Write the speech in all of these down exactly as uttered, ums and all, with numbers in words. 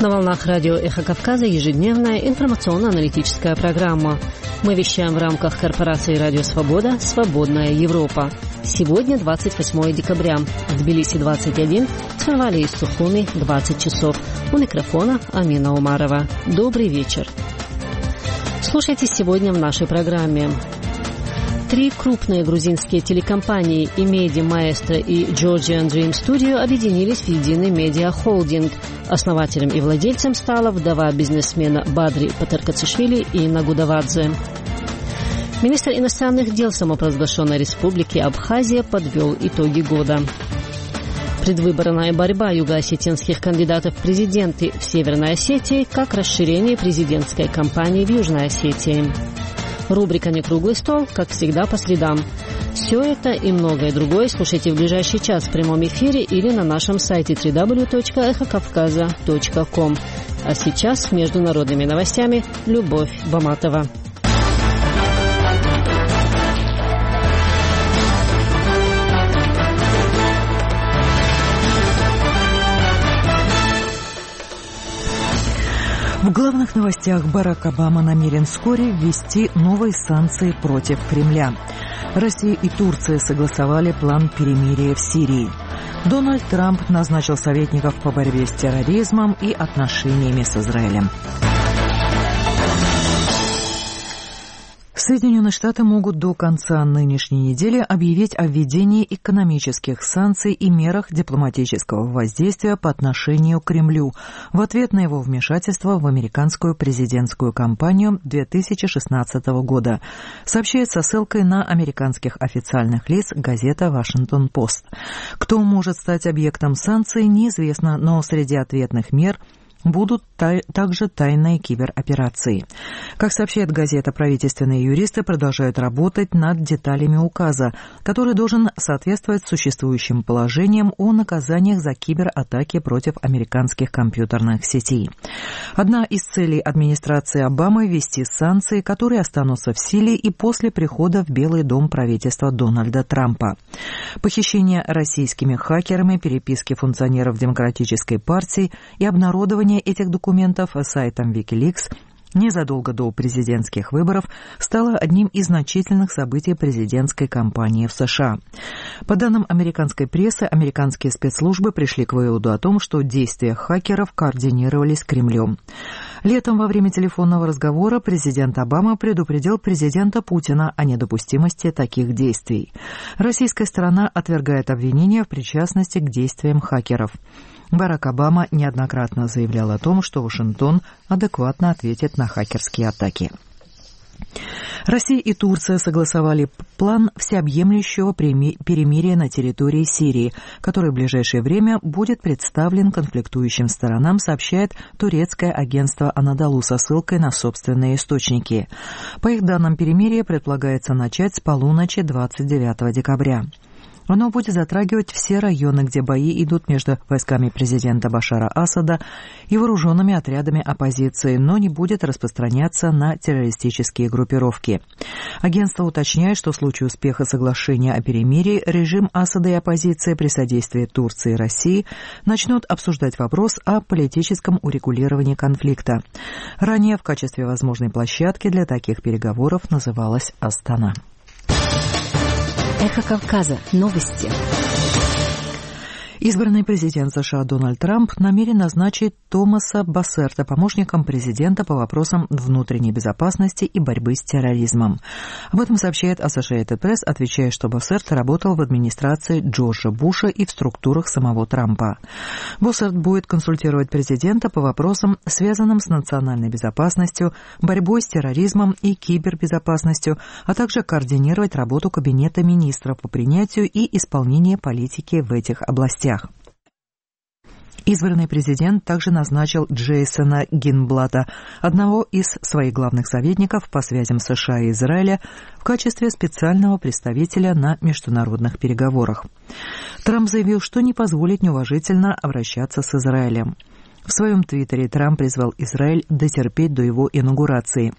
На волнах радио «Эхо Кавказа» ежедневная информационно-аналитическая программа. Мы вещаем в рамках корпорации «Радио Свобода. Свободная Европа». Сегодня двадцать восьмое декабря. В Тбилиси двадцать один, в Цфинвале и Сухуми двадцать часов. У микрофона Амина Умарова. Добрый вечер. Слушайте сегодня в нашей программе. Три крупные грузинские телекомпании Imedi, Maestro и Georgian Dream Studio объединились в единый медиа-холдинг. Основателем и владельцем стала вдова бизнесмена Бадри Патаркацишвили Инна Гудавадзе. Министр иностранных дел самопровозглашенной республики Абхазия подвел итоги года. Предвыборная борьба юго-осетинских кандидатов в президенты в Северной Осетии как расширение президентской кампании в Южной Осетии. Рубрика «Некруглый стол», как всегда, по средам. Все это и многое другое слушайте в ближайший час в прямом эфире или на нашем сайте дабл ю дабл ю дабл ю точка эхо кавказа точка ком. А сейчас с международными новостями Любовь Баматова. В главных новостях: Барак Обама намерен вскоре ввести новые санкции против Кремля. Россия и Турция согласовали план перемирия в Сирии. Дональд Трамп назначил советников по борьбе с терроризмом и отношениями с Израилем. Соединенные Штаты могут до конца нынешней недели объявить о введении экономических санкций и мерах дипломатического воздействия по отношению к Кремлю в ответ на его вмешательство в американскую президентскую кампанию две тысячи шестнадцатого года, сообщает со ссылкой на американских официальных лиц газета «Вашингтон-Пост». Кто может стать объектом санкций, неизвестно, но среди ответных мер будут тай- также тайные кибероперации. Как сообщает газета, правительственные юристы продолжают работать над деталями указа, который должен соответствовать существующим положениям о наказаниях за кибератаки против американских компьютерных сетей. Одна из целей администрации Обамы – ввести санкции, которые останутся в силе и после прихода в Белый дом правительства Дональда Трампа. Похищение российскими хакерами переписки функционеров Демократической партии и обнародование этих документов сайтом Wikileaks незадолго до президентских выборов стало одним из значительных событий президентской кампании в США. По данным американской прессы, американские спецслужбы пришли к выводу о том, что действия хакеров координировались Кремлем. Летом во время телефонного разговора президент Обама предупредил президента Путина о недопустимости таких действий. Российская сторона отвергает обвинения в причастности к действиям хакеров. Барак Обама неоднократно заявлял о том, что Вашингтон адекватно ответит на хакерские атаки. Россия и Турция согласовали план всеобъемлющего перемирия на территории Сирии, который в ближайшее время будет представлен конфликтующим сторонам, сообщает турецкое агентство «Анадолу» со ссылкой на собственные источники. По их данным, перемирие предполагается начать с полуночи двадцать девятого декабря. Оно будет затрагивать все районы, где бои идут между войсками президента Башара Асада и вооруженными отрядами оппозиции, но не будет распространяться на террористические группировки. Агентство уточняет, что в случае успеха соглашения о перемирии режим Асада и оппозиция при содействии Турции и России начнут обсуждать вопрос о политическом урегулировании конфликта. Ранее в качестве возможной площадки для таких переговоров называлась Астана. Эхо Кавказа. Новости. Избранный президент США Дональд Трамп намерен назначить Томаса Боссерта помощником президента по вопросам внутренней безопасности и борьбы с терроризмом. Об этом сообщает Associated Press, отвечая, что Боссерт работал в администрации Джорджа Буша и в структурах самого Трампа. Боссерт будет консультировать президента по вопросам, связанным с национальной безопасностью, борьбой с терроризмом и кибербезопасностью, а также координировать работу Кабинета министров по принятию и исполнению политики в этих областях. Избранный президент также назначил Джейсона Гинблата, одного из своих главных советников по связям США и Израиля, в качестве специального представителя на международных переговорах. Трамп заявил, что не позволит неуважительно обращаться с Израилем. В своем твиттере Трамп призвал Израиль дотерпеть до его инаугурации.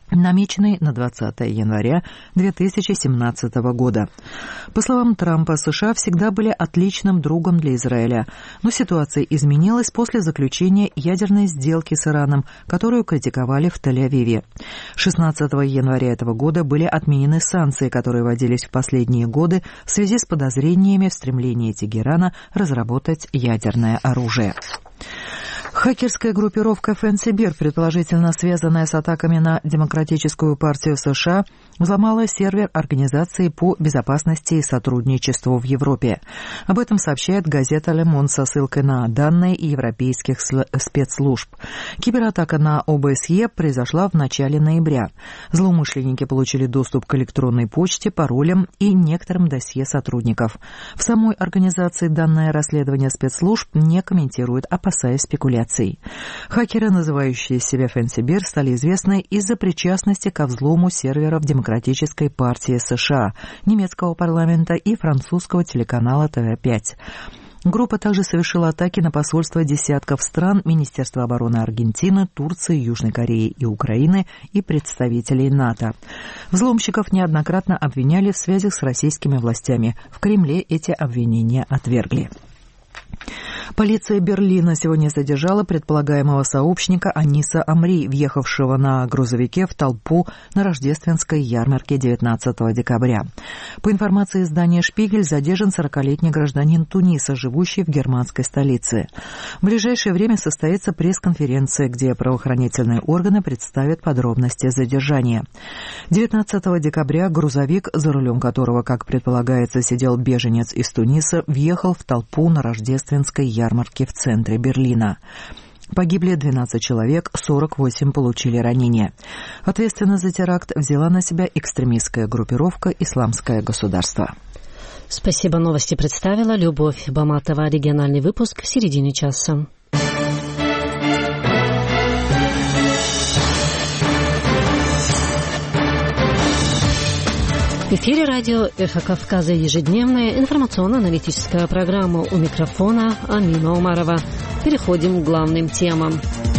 намеченный на двадцатое января две тысячи семнадцатого года. По словам Трампа, США всегда были отличным другом для Израиля, но ситуация изменилась после заключения ядерной сделки с Ираном, которую критиковали в Тель-Авиве. шестнадцатого января этого года были отменены санкции, которые вводились в последние годы в связи с подозрениями в стремлении Тегерана разработать ядерное оружие. Хакерская группировка Fancy Bear, предположительно связанная с атаками на Демократическую партию США, взломала сервер Организации по безопасности и сотрудничеству в Европе. Об этом сообщает газета Le Monde со ссылкой на данные европейских спецслужб. Кибератака на о бэ эс е произошла в начале ноября. Злоумышленники получили доступ к электронной почте, паролям и некоторым досье сотрудников. В самой организации данное расследование спецслужб не комментирует, опасаясь спекуляций. Хакеры, называющие себя Fancy Bear, стали известны из-за причастности ко взлому серверов Демократической партии США, немецкого парламента и французского телеканала тэ вэ пять. Группа также совершила атаки на посольства десятков стран, Министерства обороны Аргентины, Турции, Южной Кореи и Украины и представителей НАТО. Взломщиков неоднократно обвиняли в связях с российскими властями. В Кремле эти обвинения отвергли. Полиция Берлина сегодня задержала предполагаемого сообщника Аниса Амри, въехавшего на грузовике в толпу на рождественской ярмарке девятнадцатого декабря. По информации издания «Шпигель», задержан сорокалетний гражданин Туниса, живущий в германской столице. В ближайшее время состоится пресс-конференция, где правоохранительные органы представят подробности задержания. девятнадцатого декабря грузовик, за рулем которого, как предполагается, сидел беженец из Туниса, въехал в толпу на рождественской ярмарке в центре Берлина. Погибли двенадцать человек, сорок восемь получили ранения. Ответственность за теракт взяла на себя экстремистская группировка «Исламское государство». Спасибо. Новости представила Любовь Баматова. Региональный выпуск в середине часа. В эфире радио «Эхо Кавказа», ежедневная информационно-аналитическая программа. У микрофона Амина Умарова. Переходим к главным темам.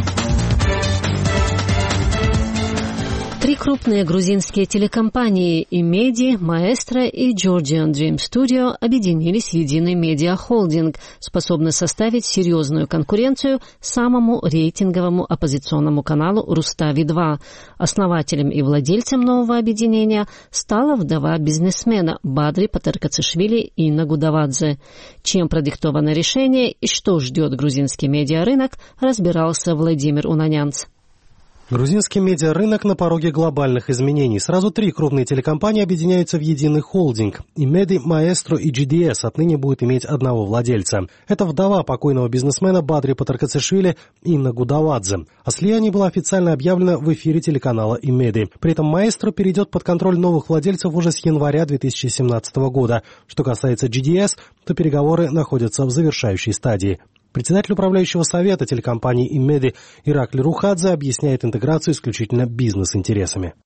Три крупные грузинские телекомпании Imedi, Maestro и Georgian Dream Studio объединились в единый медиахолдинг, способный составить серьезную конкуренцию самому рейтинговому оппозиционному каналу Рустави два. Основателем и владельцем нового объединения стала вдова бизнесмена Бадри Патаркацишвили Инна Гудавадзе. Чем продиктовано решение и что ждет грузинский медиарынок, разбирался Владимир Унанянц. Грузинский медиарынок на пороге глобальных изменений. Сразу три крупные телекомпании объединяются в единый холдинг. Imedi, Maestro и джи ди эс отныне будет иметь одного владельца. Это вдова покойного бизнесмена Бадри Патаркацишвили Инна Гудавадзе. О слиянии было официально объявлено в эфире телеканала Imedi. При этом Maestro перейдет под контроль новых владельцев уже с января две тысячи семнадцатого года. Что касается джи ди эс, то переговоры находятся в завершающей стадии. Председатель управляющего совета телекомпании Imedi Иракли Рухадзе объясняет интеграцию исключительно бизнес-интересами.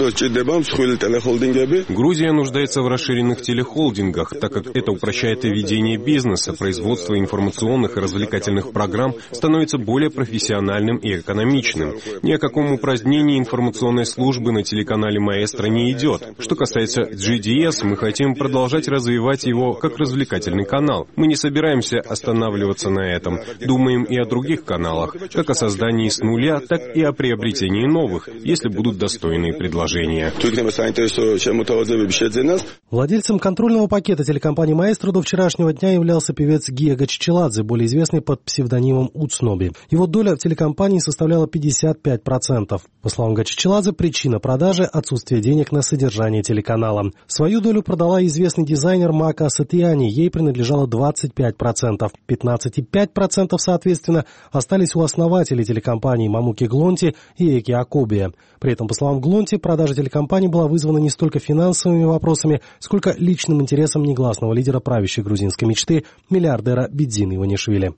Грузия нуждается в расширенных телехолдингах, так как это упрощает и ведение бизнеса, производство информационных и развлекательных программ становится более профессиональным и экономичным. Ни о каком упразднении информационной службы на телеканале Маэстро не идет. Что касается джи ди эс, мы хотим продолжать развивать его как развлекательный канал. Мы не собираемся останавливаться на этом. Думаем и о других каналах, как о создании с нуля, так и о приобретении новых, если будут достойные предложения. Владельцем контрольного пакета телекомпании «Маэстро» до вчерашнего дня являлся певец Гига Чичеладзе, более известный под псевдонимом Уцноби. Его доля в телекомпании составляла пятьдесят пять процентов. По словам Гачичеладзе, причина продажи – отсутствие денег на содержание телеканала. Свою долю продала известный дизайнер Мака Сатьяни, ей принадлежало двадцать пять процентов. пятнадцать целых пять десятых процента, соответственно, остались у основателей телекомпаний Мамуки Глонти и Эки Акобия. При этом, по словам Глонти, продажа телекомпании была вызвана не столько финансовыми вопросами, сколько личным интересам негласного лидера правящей грузинской мечты, миллиардера Бидзины Иванишвили.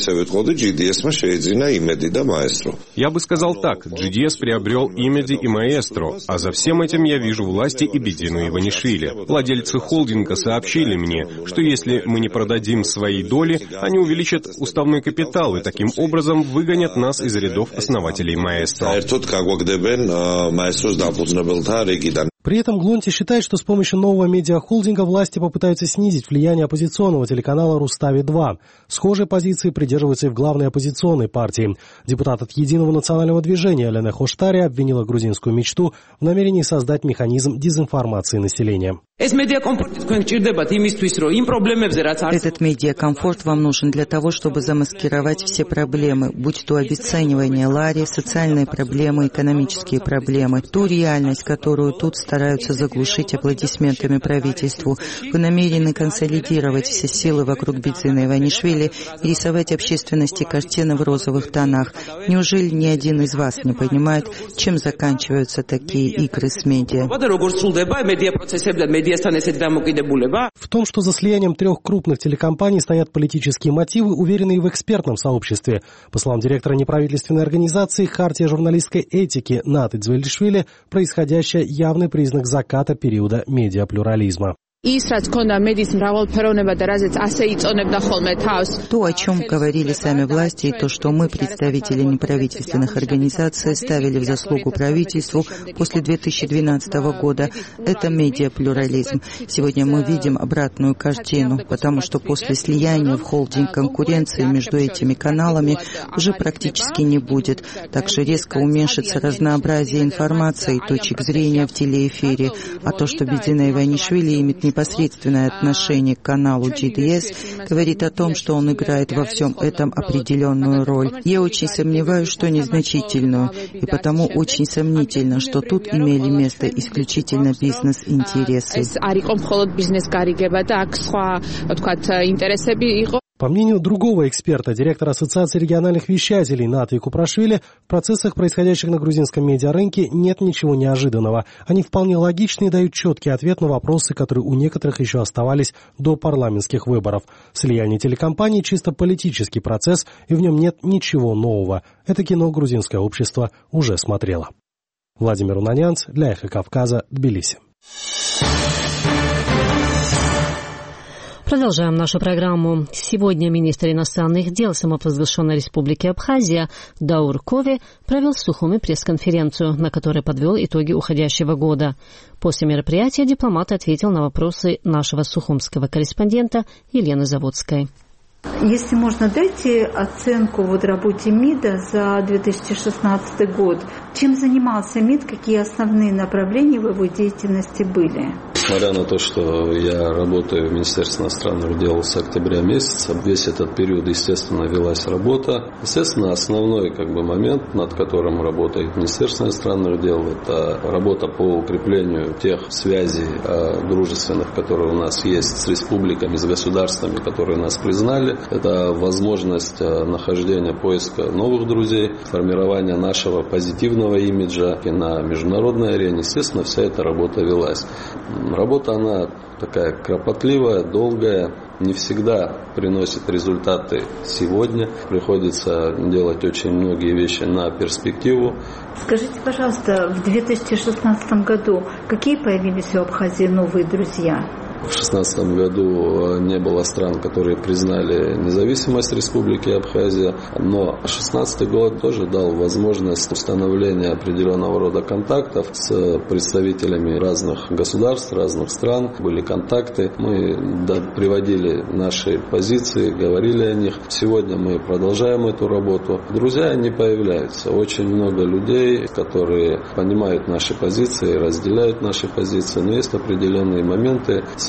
Я бы сказал так, джи ди эс приобрел Имеди и Маэстро, а за всем этим я вижу власти и Бидзину Иванишвили. Владельцы холдинга сообщили мне, что если мы не продадим свои доли, они увеличат уставной капитал и таким образом выгонят нас из рядов основателей Маэстро. При этом Глонти считает, что с помощью нового медиахолдинга власти попытаются снизить влияние оппозиционного телеканала Рустави-два. Схожей позиции придерживаются и в главной оппозиционной партии. Депутат от Единого национального движения Елена Хоштари обвинила грузинскую мечту в намерении создать механизм дезинформации населения. Этот медиакомфорт вам нужен для того, чтобы замаскировать все проблемы, будь то обесценивание Лари, социальные проблемы, экономические проблемы, ту реальность, которую тут стараются заглушить аплодисментами правительству. Вы намерены консолидировать все силы вокруг Бидзины Иванишвили и рисовать общественности картины в розовых тонах. Неужели ни один из вас не понимает, чем заканчиваются такие игры с медиа? В том, что за слиянием трех крупных телекомпаний стоят политические мотивы, уверены и в экспертном сообществе. По словам директора неправительственной организации «Хартия журналистской этики» Наты Дзвелишвили, происходящее явный признак заката периода медиаплюрализма. То, о чем говорили сами власти, и то, что мы, представители неправительственных организаций, ставили в заслугу правительству после две тысячи двенадцатого года, это медиаплюрализм. Сегодня мы видим обратную картину, потому что после слияния в холдинг конкуренции между этими каналами уже практически не будет. Также резко уменьшится разнообразие информации и точек зрения в телеэфире, а то, что Бидзина Иванишвили имеет непосредственное отношение к каналу джи ди эс, говорит о том, что он играет во всем этом определенную роль. Я очень сомневаюсь, что незначительную, и потому очень сомнительно, что тут имели место исключительно бизнес-интересы. По мнению другого эксперта, директора Ассоциации региональных вещателей Наты Купрашвили, в процессах, происходящих на грузинском медиарынке, нет ничего неожиданного. Они вполне логичны и дают четкий ответ на вопросы, которые у некоторых еще оставались до парламентских выборов. Слияние телекомпаний – чисто политический процесс, и в нем нет ничего нового. Это кино грузинское общество уже смотрело. Владимир Унанянц для Эхо Кавказа, Тбилиси. Продолжаем нашу программу. Сегодня министр иностранных дел самопровозглашенной республики Абхазия Даур Кове провел в Сухуми пресс-конференцию, на которой подвел итоги уходящего года. После мероприятия дипломат ответил на вопросы нашего сухумского корреспондента Елены Заводской. Если можно, дайте оценку вот работе МИДа за две тысячи шестнадцатый год. Чем занимался МИД, какие основные направления в его деятельности были? Несмотря на то, что я работаю в Министерстве иностранных дел с октября месяца, весь этот период, естественно, велась работа. Естественно, основной как бы, момент, над которым работает Министерство иностранных дел, это работа по укреплению тех связей э, дружественных, которые у нас есть с республиками, с государствами, которые нас признали. Это возможность э, нахождения, поиска новых друзей, формирования нашего позитивного имиджа и на международной арене. Естественно, вся эта работа велась. Работа, она такая кропотливая, долгая, не всегда приносит результаты сегодня. Приходится делать очень многие вещи на перспективу. Скажите, пожалуйста, в две тысячи шестнадцатом году какие появились у Абхазии новые друзья? В две тысячи шестнадцатом году не было стран, которые признали независимость Республики Абхазия, но две тысячи шестнадцатый год тоже дал возможность установления определенного рода контактов с представителями разных государств, разных стран. Были контакты, мы приводили наши позиции, говорили о них. Сегодня мы продолжаем эту работу. Друзья не появляются. Очень много людей, которые понимают наши позиции, разделяют наши позиции, но есть определенные моменты,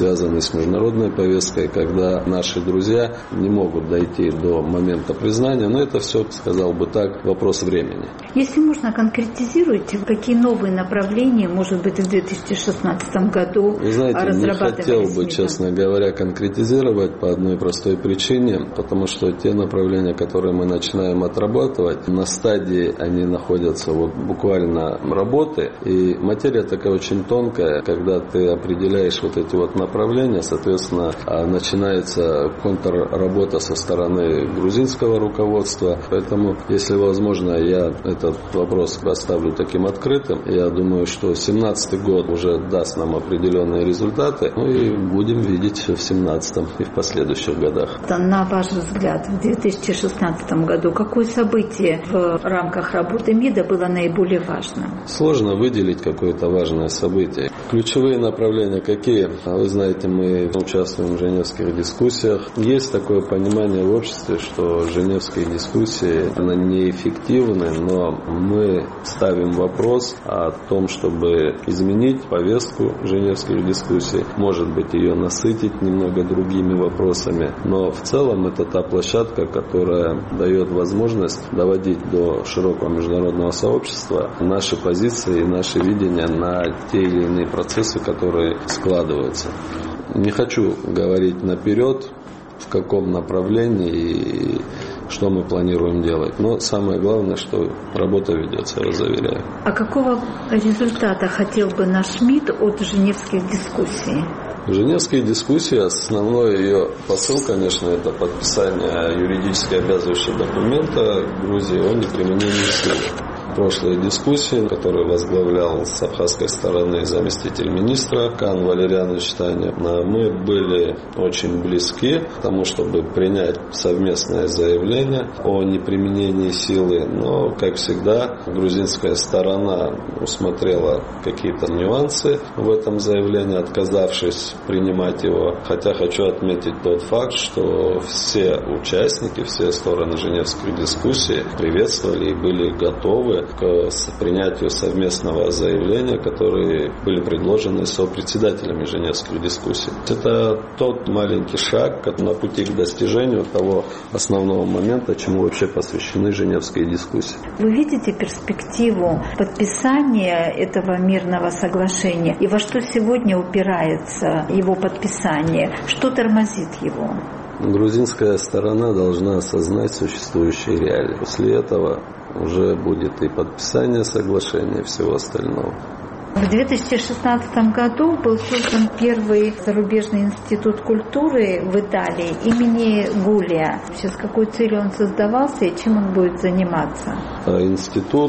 связанные с международной повесткой, когда наши друзья не могут дойти до момента признания, но это все, сказал бы так, вопрос времени. Если можно, конкретизируйте, какие новые направления, может быть, в две тысячи шестнадцатом году Вы знаете, разрабатывались? не хотел бы, МИДом? честно говоря, конкретизировать по одной простой причине, потому что те направления, которые мы начинаем отрабатывать, на стадии они находятся вот буквально работы, и материя такая очень тонкая, когда ты определяешь вот эти вот направления, соответственно, начинается контрработа со стороны грузинского руководства, поэтому, если возможно, я этот вопрос оставлю таким открытым. Я думаю, что семнадцатый год уже даст нам определенные результаты, ну и будем видеть в семнадцатом и в последующих годах. На ваш взгляд, в две тысячи шестнадцатом году какое событие в рамках работы МИДа было наиболее важным? Сложно выделить какое-то важное событие. Ключевые направления какие? Вы знаете, мы участвуем в женевских дискуссиях. Есть такое понимание в обществе, что женевские дискуссии неэффективны, но мы ставим вопрос о том, чтобы изменить повестку женевских дискуссий, может быть, ее насытить немного другими вопросами, но в целом это та площадка, которая дает возможность доводить до широкого международного сообщества наши позиции и наши видения на те или иные процессы, которые складываются. Не хочу говорить наперед, в каком направлении и что мы планируем делать. Но самое главное, что работа ведется, я заверяю. А какого результата хотел бы наш МИД от женевских дискуссий? Женевские дискуссии, основной ее посыл, конечно, это подписание юридически обязывающего документа Грузии о неприменении силы. Прошлые дискуссии, которые возглавлял с абхазской стороны заместитель министра Кан Валерьянович Таня, мы были очень близки к тому, чтобы принять совместное заявление о неприменении силы, но, как всегда, грузинская сторона усмотрела какие-то нюансы в этом заявлении, отказавшись принимать его. Хотя хочу отметить тот факт, что все участники, все стороны женевской дискуссии приветствовали и были готовы к принятию совместного заявления, которые были предложены сопредседателями женевских дискуссий. Это тот маленький шаг на пути к достижению того основного момента, чему вообще посвящены женевские дискуссии. Вы видите перспективу подписания этого мирного соглашения? И во что сегодня упирается его подписание? Что тормозит его? Грузинская сторона должна осознать существующие реалии. После этого уже будет и подписание соглашения и всего остального. В две тысячи шестнадцатом году был создан первый зарубежный институт культуры в Италии имени Гулия. С какой целью он создавался и чем он будет заниматься? Институт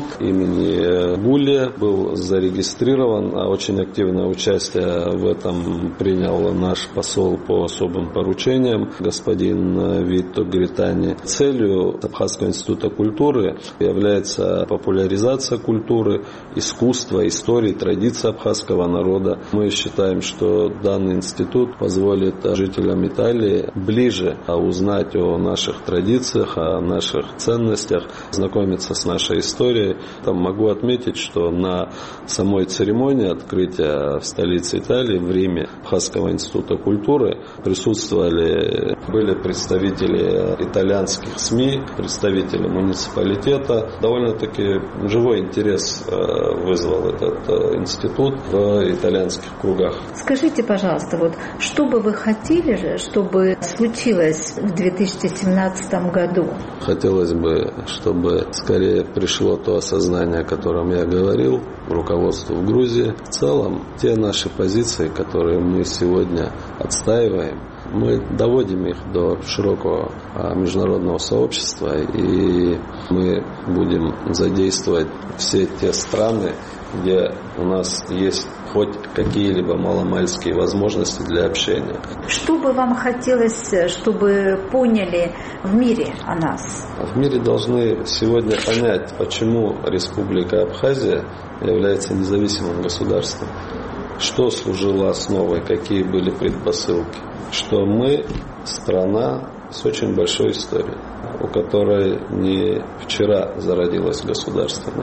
имени Гулия был зарегистрирован, а очень активное участие в этом принял наш посол по особым поручениям, господин Витто Гритани. Целью Абхазского института культуры является популяризация культуры, искусства, истории, традиций абхазского народа. Мы считаем, что данный институт позволит жителям Италии ближе узнать о наших традициях, о наших ценностях, знакомиться с нашей историей. Там могу отметить, что на самой церемонии открытия в столице Италии, в Риме, Абхазского института культуры присутствовали, были представители итальянских СМИ, представители муниципалитета. Довольно-таки живой интерес вызвал этот институт. институт в итальянских кругах. Скажите, пожалуйста, вот что бы вы хотели же, чтобы случилось в две тысячи семнадцатом году? Хотелось бы, чтобы скорее пришло то осознание, о котором я говорил, руководству в Грузии. В целом, те наши позиции, которые мы сегодня отстаиваем, мы доводим их до широкого международного сообщества, и мы будем задействовать все те страны, где у нас есть хоть какие-либо маломальские возможности для общения. Что бы вам хотелось, чтобы поняли в мире о нас? В мире должны сегодня понять, почему Республика Абхазия является независимым государством. Что служило основой, какие были предпосылки. Что мы страна с очень большой историей, у которой не вчера зародилась государственность.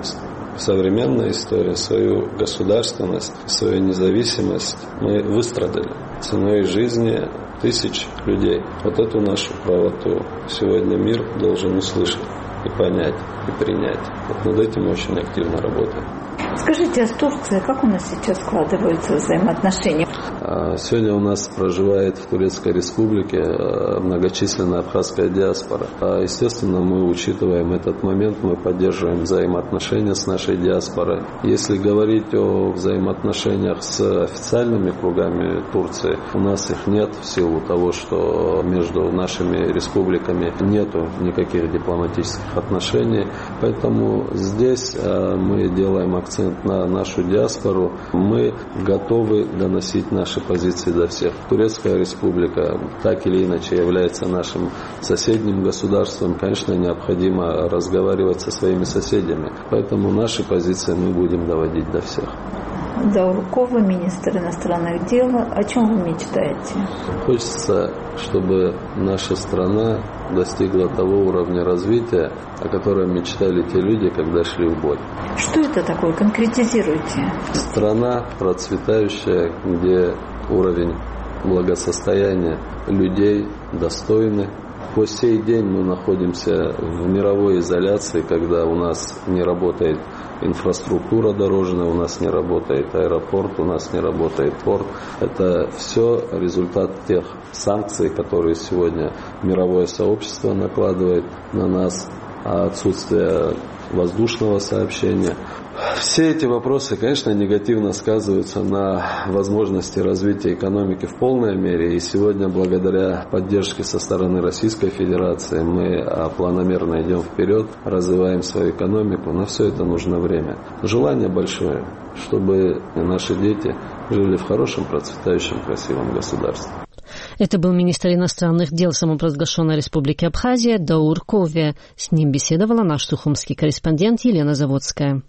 современной истории, свою государственность, свою независимость мы выстрадали ценой жизни тысяч людей. Вот эту нашу правоту сегодня мир должен услышать и понять, и принять. Вот над этим мы очень активно работаем. Скажите, а с Турцией как у нас сейчас складываются взаимоотношения? Сегодня у нас проживает в Турецкой Республике многочисленная абхазская диаспора. Естественно, мы учитываем этот момент, мы поддерживаем взаимоотношения с нашей диаспорой. Если говорить о взаимоотношениях с официальными кругами Турции, у нас их нет в силу того, что между нашими республиками нету никаких дипломатических отношений. Поэтому здесь мы делаем акцент на нашу диаспору. Мы готовы доносить наши позиции до всех. Турецкая Республика так или иначе является нашим соседним государством. Конечно, необходимо разговаривать со своими соседями. Поэтому наши позиции мы будем доводить до всех. Дауркова, министр иностранных дел. О чем вы мечтаете? Хочется, чтобы наша страна достигла того уровня развития, о котором мечтали те люди, когда шли в бой. Что это такое? Конкретизируйте. Страна процветающая, где уровень благосостояния людей достойный. По сей день мы находимся в мировой изоляции, когда у нас не работает инфраструктура дорожная, у нас не работает аэропорт, у нас не работает порт. Это все результат тех санкций, которые сегодня мировое сообщество накладывает на нас, а отсутствие воздушного сообщения. Все эти вопросы, конечно, негативно сказываются на возможности развития экономики в полной мере. И сегодня, благодаря поддержке со стороны Российской Федерации, мы планомерно идем вперед, развиваем свою экономику. На все это нужно время. Желание большое, чтобы наши дети жили в хорошем, процветающем, красивом государстве. Это был министр иностранных дел самопровозглашенной Республики Абхазия Даур Кове. С ним беседовала наш сухумский корреспондент Елена Заводская.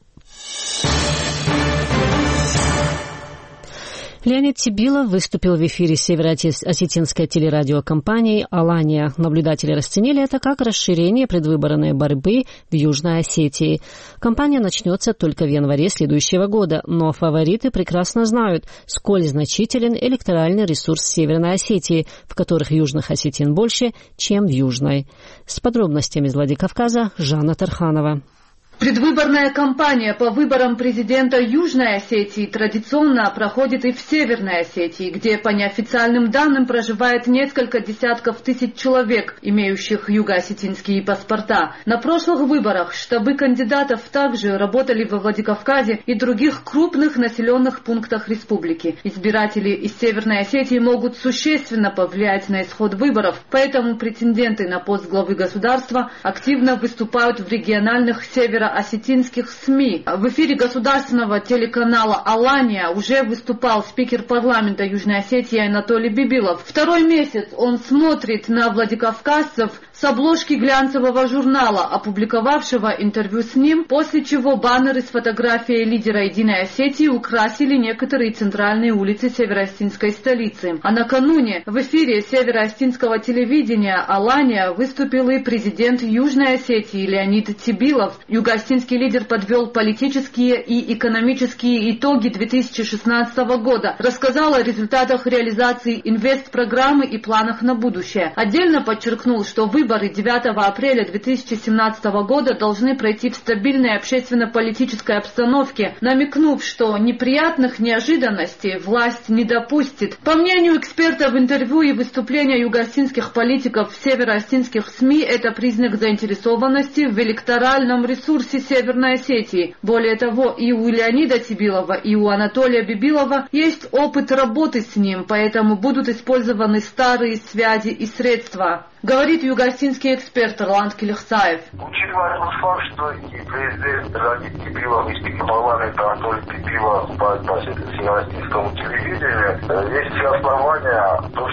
Леонид Тибилов выступил в эфире североосетинской телерадиокомпании «Алания». Наблюдатели расценили это как расширение предвыборной борьбы в Южной Осетии. Кампания начнется только в январе следующего года, но фавориты прекрасно знают, сколь значителен электоральный ресурс Северной Осетии, в которых южных осетин больше, чем в Южной. С подробностями из Владикавказа Жанна Тарханова. Предвыборная кампания по выборам президента Южной Осетии традиционно проходит и в Северной Осетии, где по неофициальным данным проживает несколько десятков тысяч человек, имеющих юго-осетинские паспорта. На прошлых выборах штабы кандидатов также работали во Владикавказе и других крупных населенных пунктах республики. Избиратели из Северной Осетии могут существенно повлиять на исход выборов, поэтому претенденты на пост главы государства активно выступают в региональных северо осетинских СМИ. В эфире государственного телеканала «Алания» уже выступал спикер парламента Южной Осетии Анатолий Бибилов. Второй месяц он смотрит на владикавказцев с обложки глянцевого журнала, опубликовавшего интервью с ним, после чего баннеры с фотографией лидера Единой Осетии украсили некоторые центральные улицы североосетинской столицы. А накануне в эфире североосетинского телевидения «Алания» выступил и президент Южной Осетии Леонид Тибилов. Юго-осетинский лидер подвел политические и экономические итоги две тысячи шестнадцатого года, рассказал о результатах реализации инвестпрограммы и планах на будущее. Отдельно подчеркнул, что выборы девятого апреля две тысячи семнадцатого года должны пройти в стабильной общественно-политической обстановке, намекнув, что неприятных неожиданностей власть не допустит. По мнению экспертов, интервью и выступления юго-осетинских политиков в северо-осетинских СМИ – это признак заинтересованности в электоральном ресурсе Северной Осетии. Более того, и у Леонида Тибилова, и у Анатолия Бибилова есть опыт работы с ним, поэтому будут использованы старые связи и средства. Говорит юго-осетинский эксперт Ирланд Келихсаев. Учитывая тот факт, что и президент Леонид Тибилов, и спикер парламента Анатолий Бибилов по североосетинскому телевидению, есть все основания, то, что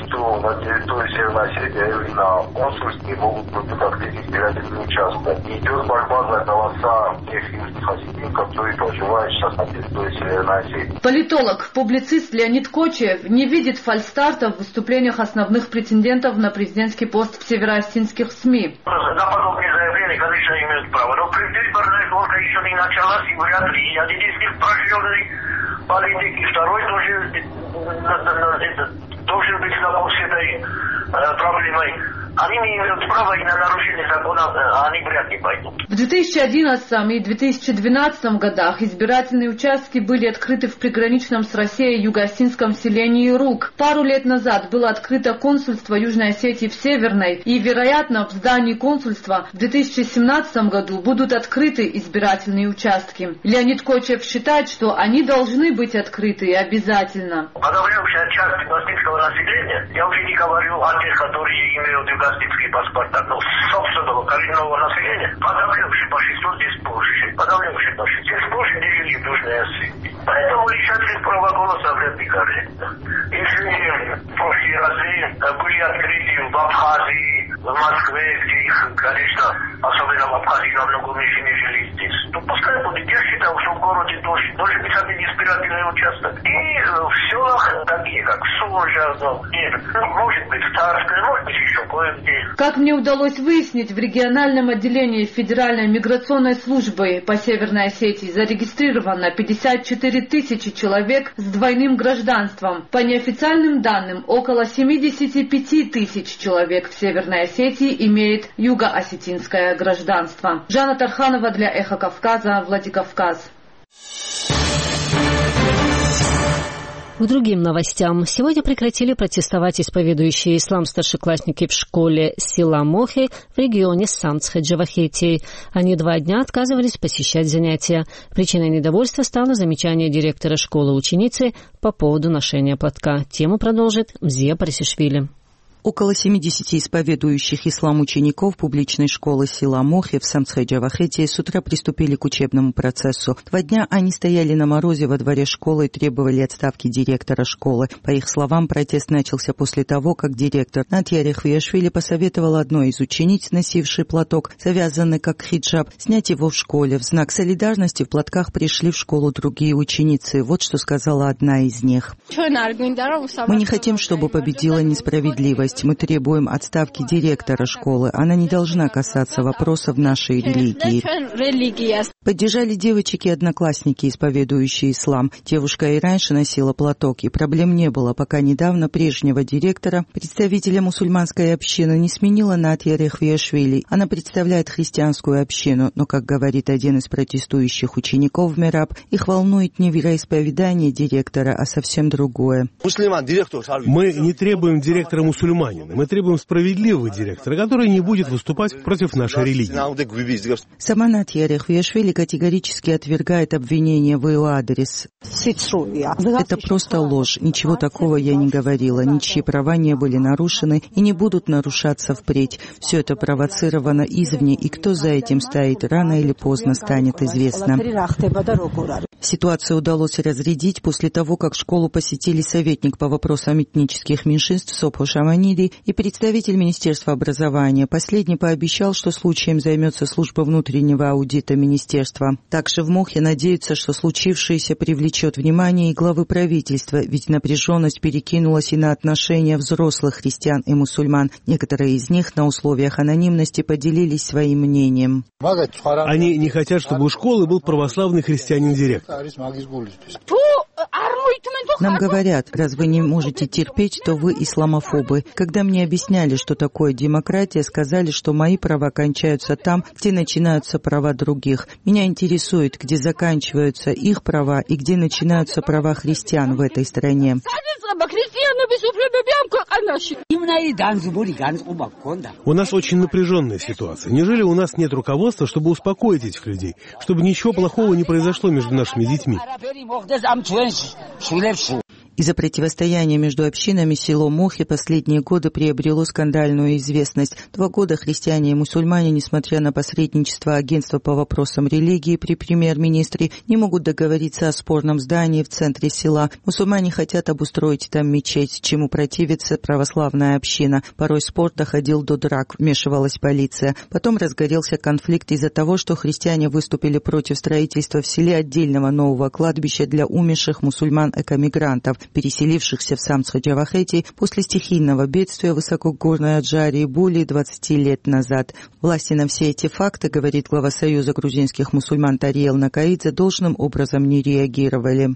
на территории Северной Осетии на консульстве могут быть открыты избирательные участки. Идет борьба за голоса тех южных осетин, которые проживают сейчас на территории Северной Осетии. Политолог, публицист Леонид Кочиев не видит фальстарта в выступлениях основных претендентов на президентский пост в североосетинских СМИ. На подобные заявления, конечно, имеют право, но предвыборная гонка еще не началась, и вряд ли один из них прожженный политик, и второй тоже должен быть знаком с этой проблемой. Они не имеют права, и на нарушение закона они вряд ли пойдут. В две тысячи одиннадцатом и две тысячи двенадцатом годах избирательные участки были открыты в приграничном с Россией юго-осетинском селении Рук. Пару лет назад было открыто консульство Южной Осетии в Северной, и, вероятно, в здании консульства в две тысячи семнадцатом году будут открыты избирательные участки. Леонид Кочиев считает, что они должны быть открыты обязательно. Подавляющая часть юго-осетинского населения, я уже не говорю о тех, которые имеют юго-осетинские паспорта, но собственного коренного населения, подавляющее большинство здесь позже. Подавляющее большинство здесь позже не жили в Южной Осетии. Поэтому лишать их права голоса вряд ли корректно. Если в прошлые разы были открыты в Абхазии, в Москве, где их, конечно, особенно в Абхазии намного меньше не жили здесь, то пускай будет. Я считаю, что в городе должен, должен быть один избирательный участок. И в селах такие, как Сужа, нет, может быть Старская, может быть еще кое-где. Как мне удалось выяснить, в региональном отделении Федеральной миграционной службы по Северной Осетии зарегистрировано пятьдесят четыре тысячи человек с двойным гражданством. По неофициальным данным, около семьдесят пять тысяч человек в Северной Осетии имеет юго-осетинское гражданство. Жанна Тарханова для Эхо Кавказа, Владикавказ. К другим новостям. Сегодня прекратили протестовать исповедующие ислам старшеклассники в школе села Мохи в регионе Самцхэ-Джавахетии. Они два дня отказывались посещать занятия. Причиной недовольства стало замечание директора школы ученицы по поводу ношения платка. Тему продолжит Мзия Парисишвили. Около семидесяти исповедующих ислам учеников публичной школы села Мохи в Самцхэ-Джавахетии с утра приступили к учебному процессу. Два дня они стояли на морозе во дворе школы и требовали отставки директора школы. По их словам, протест начался после того, как директор Натья Рехвиашвили посоветовала одной из учениц, носившей платок, завязанный как хиджаб, снять его в школе. В знак солидарности в платках пришли в школу другие ученицы. Вот что сказала одна из них. «Мы не хотим, чтобы победила несправедливость. Мы требуем отставки директора школы. Она не должна касаться вопросов нашей религии». Поддержали девочек и одноклассники, исповедующие ислам. Девушка и раньше носила платок, и проблем не было, пока недавно прежнего директора, представителя мусульманской общины, не сменила Натья Рехвиашвили. Она представляет христианскую общину, но, как говорит один из протестующих учеников в Мераб, их волнует не вероисповедание директора, а совсем другое. Мы не требуем директора мусульманина. Мы требуем справедливого директора, который не будет выступать против нашей религии. Сама Натья Рехвиашвили категорически отвергает обвинения в ее адрес. Это просто ложь. Ничего такого я не говорила. Ничьи права не были нарушены и не будут нарушаться впредь. Все это провоцировано извне, и кто за этим стоит, рано или поздно станет известно. Ситуацию удалось разрядить после того, как школу посетили советник по вопросам этнических меньшинств Сопхо Шаманиди и представитель Министерства образования. Последний пообещал, что случаем займется служба внутреннего аудита министерства. Также в Мохе надеются, что случившееся привлечет внимание и главы правительства, ведь напряженность перекинулась и на отношения взрослых христиан и мусульман. Некоторые из них на условиях анонимности поделились своим мнением. Они не хотят, чтобы у школы был православный христианин-директор. Нам говорят, раз вы не можете терпеть, то вы исламофобы. Когда мне объясняли, что такое демократия, сказали, что мои права кончаются там, где начинаются права других. Меня интересует, где заканчиваются их права и где начинаются права христиан в этой стране. У нас очень напряженная ситуация. Неужели у нас нет руководства, чтобы успокоить этих людей, чтобы ничего плохого не произошло между нашими детьми? Из-за противостояния между общинами село Мохи последние годы приобрело скандальную известность. Два года христиане и мусульмане, несмотря на посредничество агентства по вопросам религии при премьер-министре, не могут договориться о спорном здании в центре села. Мусульмане хотят обустроить там мечеть, чему противится православная община. Порой спор доходил до драк, вмешивалась полиция. Потом разгорелся конфликт из-за того, что христиане выступили против строительства в селе отдельного нового кладбища для умерших мусульман-экомигрантов, переселившихся в Самсха-Джавахети после стихийного бедствия в высокогорной Аджарии более двадцати лет назад. Власти на все эти факты, говорит глава Союза грузинских мусульман Тариел Накаидзе, должным образом не реагировали.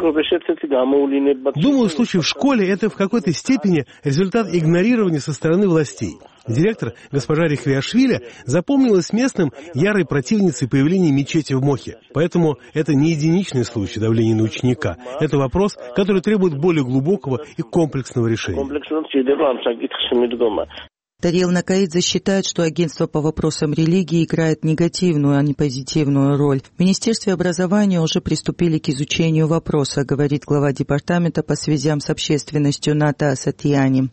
Думаю, случай в школе – это в какой-то степени результат игнорирования со стороны властей. Директор, госпожа Рихвиашвили, запомнилась местным ярой противницей появления мечети в Мохе. Поэтому это не единичный случай давления на ученика. Это вопрос, который требует более глубокого и комплексного решения. Тариел Накаидзе считает, что агентство по вопросам религии играет негативную, а не позитивную роль. В Министерстве образования уже приступили к изучению вопроса, говорит глава департамента по связям с общественностью Ната Асатияни.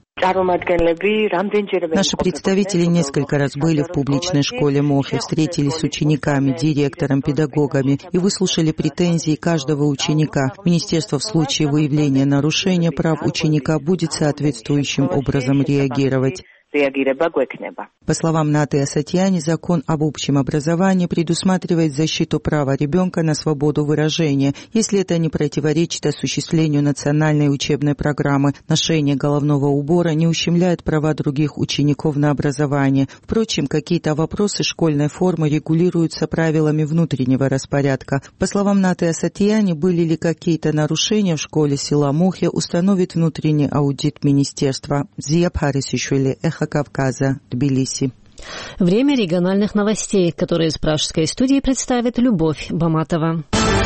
Наши представители несколько раз были в публичной школе Мохи, встретились с учениками, директором, педагогами и выслушали претензии каждого ученика. Министерство в случае выявления нарушения прав ученика будет соответствующим образом реагировать. По словам Наты Асатияни, закон об общем образовании предусматривает защиту права ребенка на свободу выражения, если это не противоречит осуществлению национальной учебной программы. Ношение головного убора не ущемляет права других учеников на образование. Впрочем, какие-то вопросы школьной формы регулируются правилами внутреннего распорядка. По словам Наты Асатияни, были ли какие-то нарушения в школе села Мохи, установит внутренний аудит министерства. Зия Парисишвили, Эхо Кавказа, Тбилиси. Время региональных новостей, которые из пражской студии представит Любовь Баматова.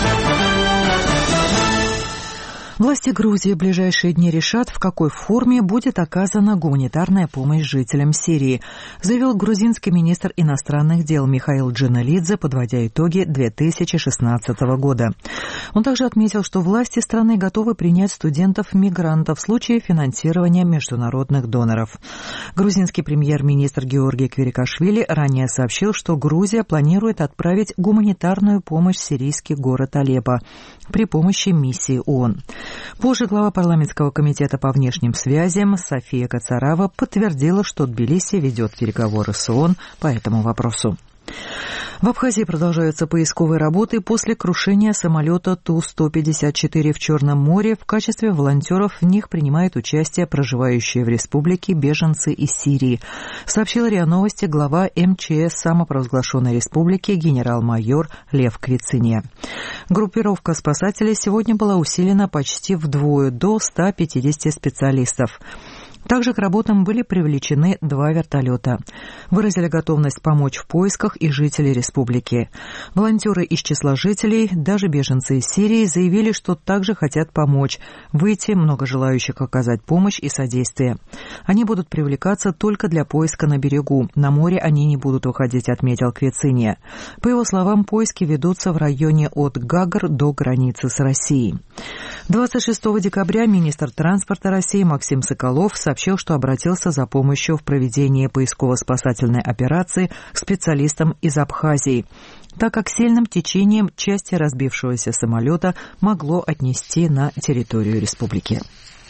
Власти Грузии в ближайшие дни решат, в какой форме будет оказана гуманитарная помощь жителям Сирии, заявил грузинский министр иностранных дел Михаил Джиналидзе, подводя итоги две тысячи шестнадцатого года. Он также отметил, что власти страны готовы принять студентов-мигрантов в случае финансирования международных доноров. Грузинский премьер-министр Георгий Квирикашвили ранее сообщил, что Грузия планирует отправить гуманитарную помощь в сирийский город Алеппо при помощи миссии ООН. Позже глава парламентского комитета по внешним связям София Кацарава подтвердила, что Тбилиси ведет переговоры с ООН по этому вопросу. В Абхазии продолжаются поисковые работы после крушения самолета Ту сто пятьдесят четыре в Черном море. В качестве волонтеров в них принимают участие проживающие в республике беженцы из Сирии, сообщил РИА Новости глава эм че эс самопровозглашенной республики генерал-майор Лев Квициния. Группировка спасателей сегодня была усилена почти вдвое, до ста пятидесяти специалистов. Также к работам были привлечены два вертолета. Выразили готовность помочь в поисках и жители республики. Волонтеры из числа жителей, даже беженцы из Сирии, заявили, что также хотят помочь. Выйти много желающих оказать помощь и содействие. Они будут привлекаться только для поиска на берегу. На море они не будут выходить, отметил Квициния. По его словам, поиски ведутся в районе от Гагр до границы с Россией. двадцать шестого декабря министр транспорта России Максим Соколов сообщил, что обратился за помощью в проведении поисково-спасательной операции к специалистам из Абхазии, так как сильным течением части разбившегося самолета могло отнести на территорию республики.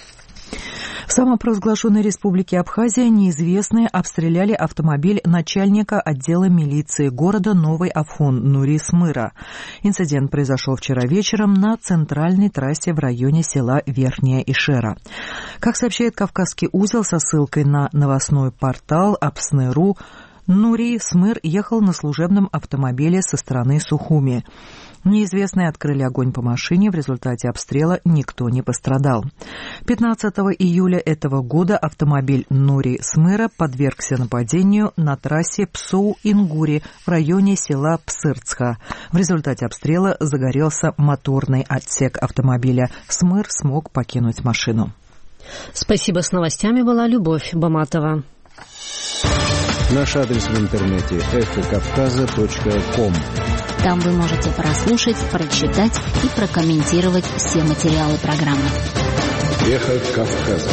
В самопровозглашенной республике Абхазия неизвестные обстреляли автомобиль начальника отдела милиции города Новый Афон Нури Смыра. Инцидент произошел вчера вечером на центральной трассе в районе села Верхняя Ишера. Как сообщает Кавказский узел со ссылкой на новостной портал Апсны.ру, Нури Смыр ехал на служебном автомобиле со стороны Сухуми. Неизвестные открыли огонь по машине, в результате обстрела никто не пострадал. пятнадцатого июля этого года автомобиль Нури Смыра подвергся нападению на трассе Псоу-Ингури в районе села Псырцха. В результате обстрела загорелся моторный отсек автомобиля. Смыр смог покинуть машину. Спасибо. С новостями была Любовь Баматова. Наш адрес в интернете эхо кавказа точка ком. Там вы можете прослушать, прочитать и прокомментировать все материалы программы. Эхо Кавказа.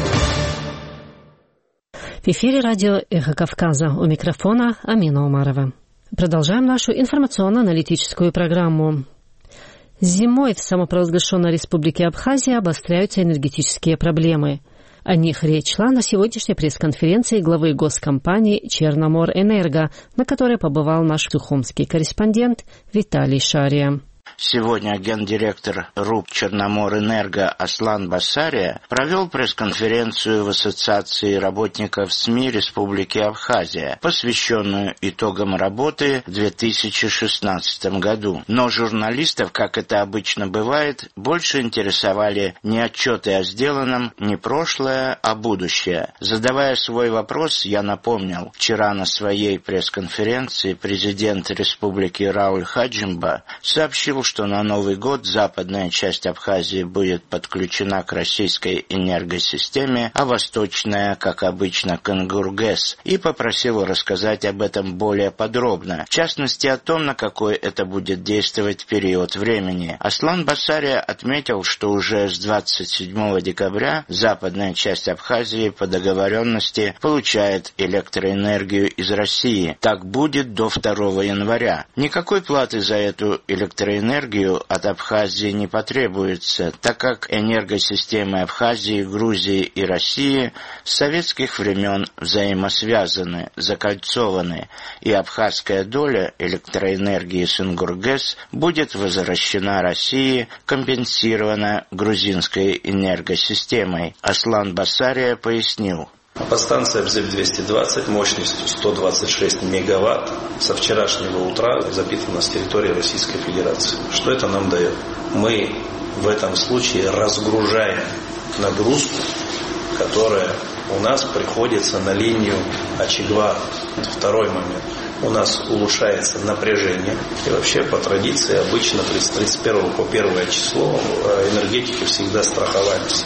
В эфире радио «Эхо Кавказа». У микрофона Амина Умарова. Продолжаем нашу информационно-аналитическую программу. Зимой в самопровозглашенной республике Абхазия обостряются энергетические проблемы. О них речь шла на сегодняшней пресс-конференции главы госкомпании «Черноморэнерго», на которой побывал наш сухумский корреспондент Виталий Шария. Сегодня гендиректор РУП «Черноморэнерго» Аслан Басария провел пресс-конференцию в Ассоциации работников СМИ Республики Абхазия, посвященную итогам работы в две тысячи шестнадцатом году. Но журналистов, как это обычно бывает, больше интересовали не отчеты о сделанном, не прошлое, а будущее. Задавая свой вопрос, я напомнил, вчера на своей пресс-конференции президент Республики Рауль Хаджимба сообщил, что на Новый год западная часть Абхазии будет подключена к российской энергосистеме, а восточная, как обычно, к Ингургэс, и попросил рассказать об этом более подробно, в частности о том, на какой это будет действовать период времени. Аслан Басария отметил, что уже с двадцать седьмого декабря западная часть Абхазии по договоренности получает электроэнергию из России. Так будет до второго января. Никакой платы за эту электроэнергию от Абхазии не потребуется, так как энергосистемы Абхазии, Грузии и России с советских времен взаимосвязаны, закольцованы, и абхазская доля электроэнергии с Ингургэс будет возвращена России, компенсирована грузинской энергосистемой. Аслан Басария пояснил. Подстанция БЗЭП двести двадцать мощностью сто двадцать шесть мегаватт со вчерашнего утра запитана с территории Российской Федерации. Что это нам дает? Мы в этом случае разгружаем нагрузку, которая у нас приходится на линию Ачигвар. Второй момент. У нас улучшается напряжение. И вообще по традиции обычно с тридцать первого по первое число энергетики всегда страховались.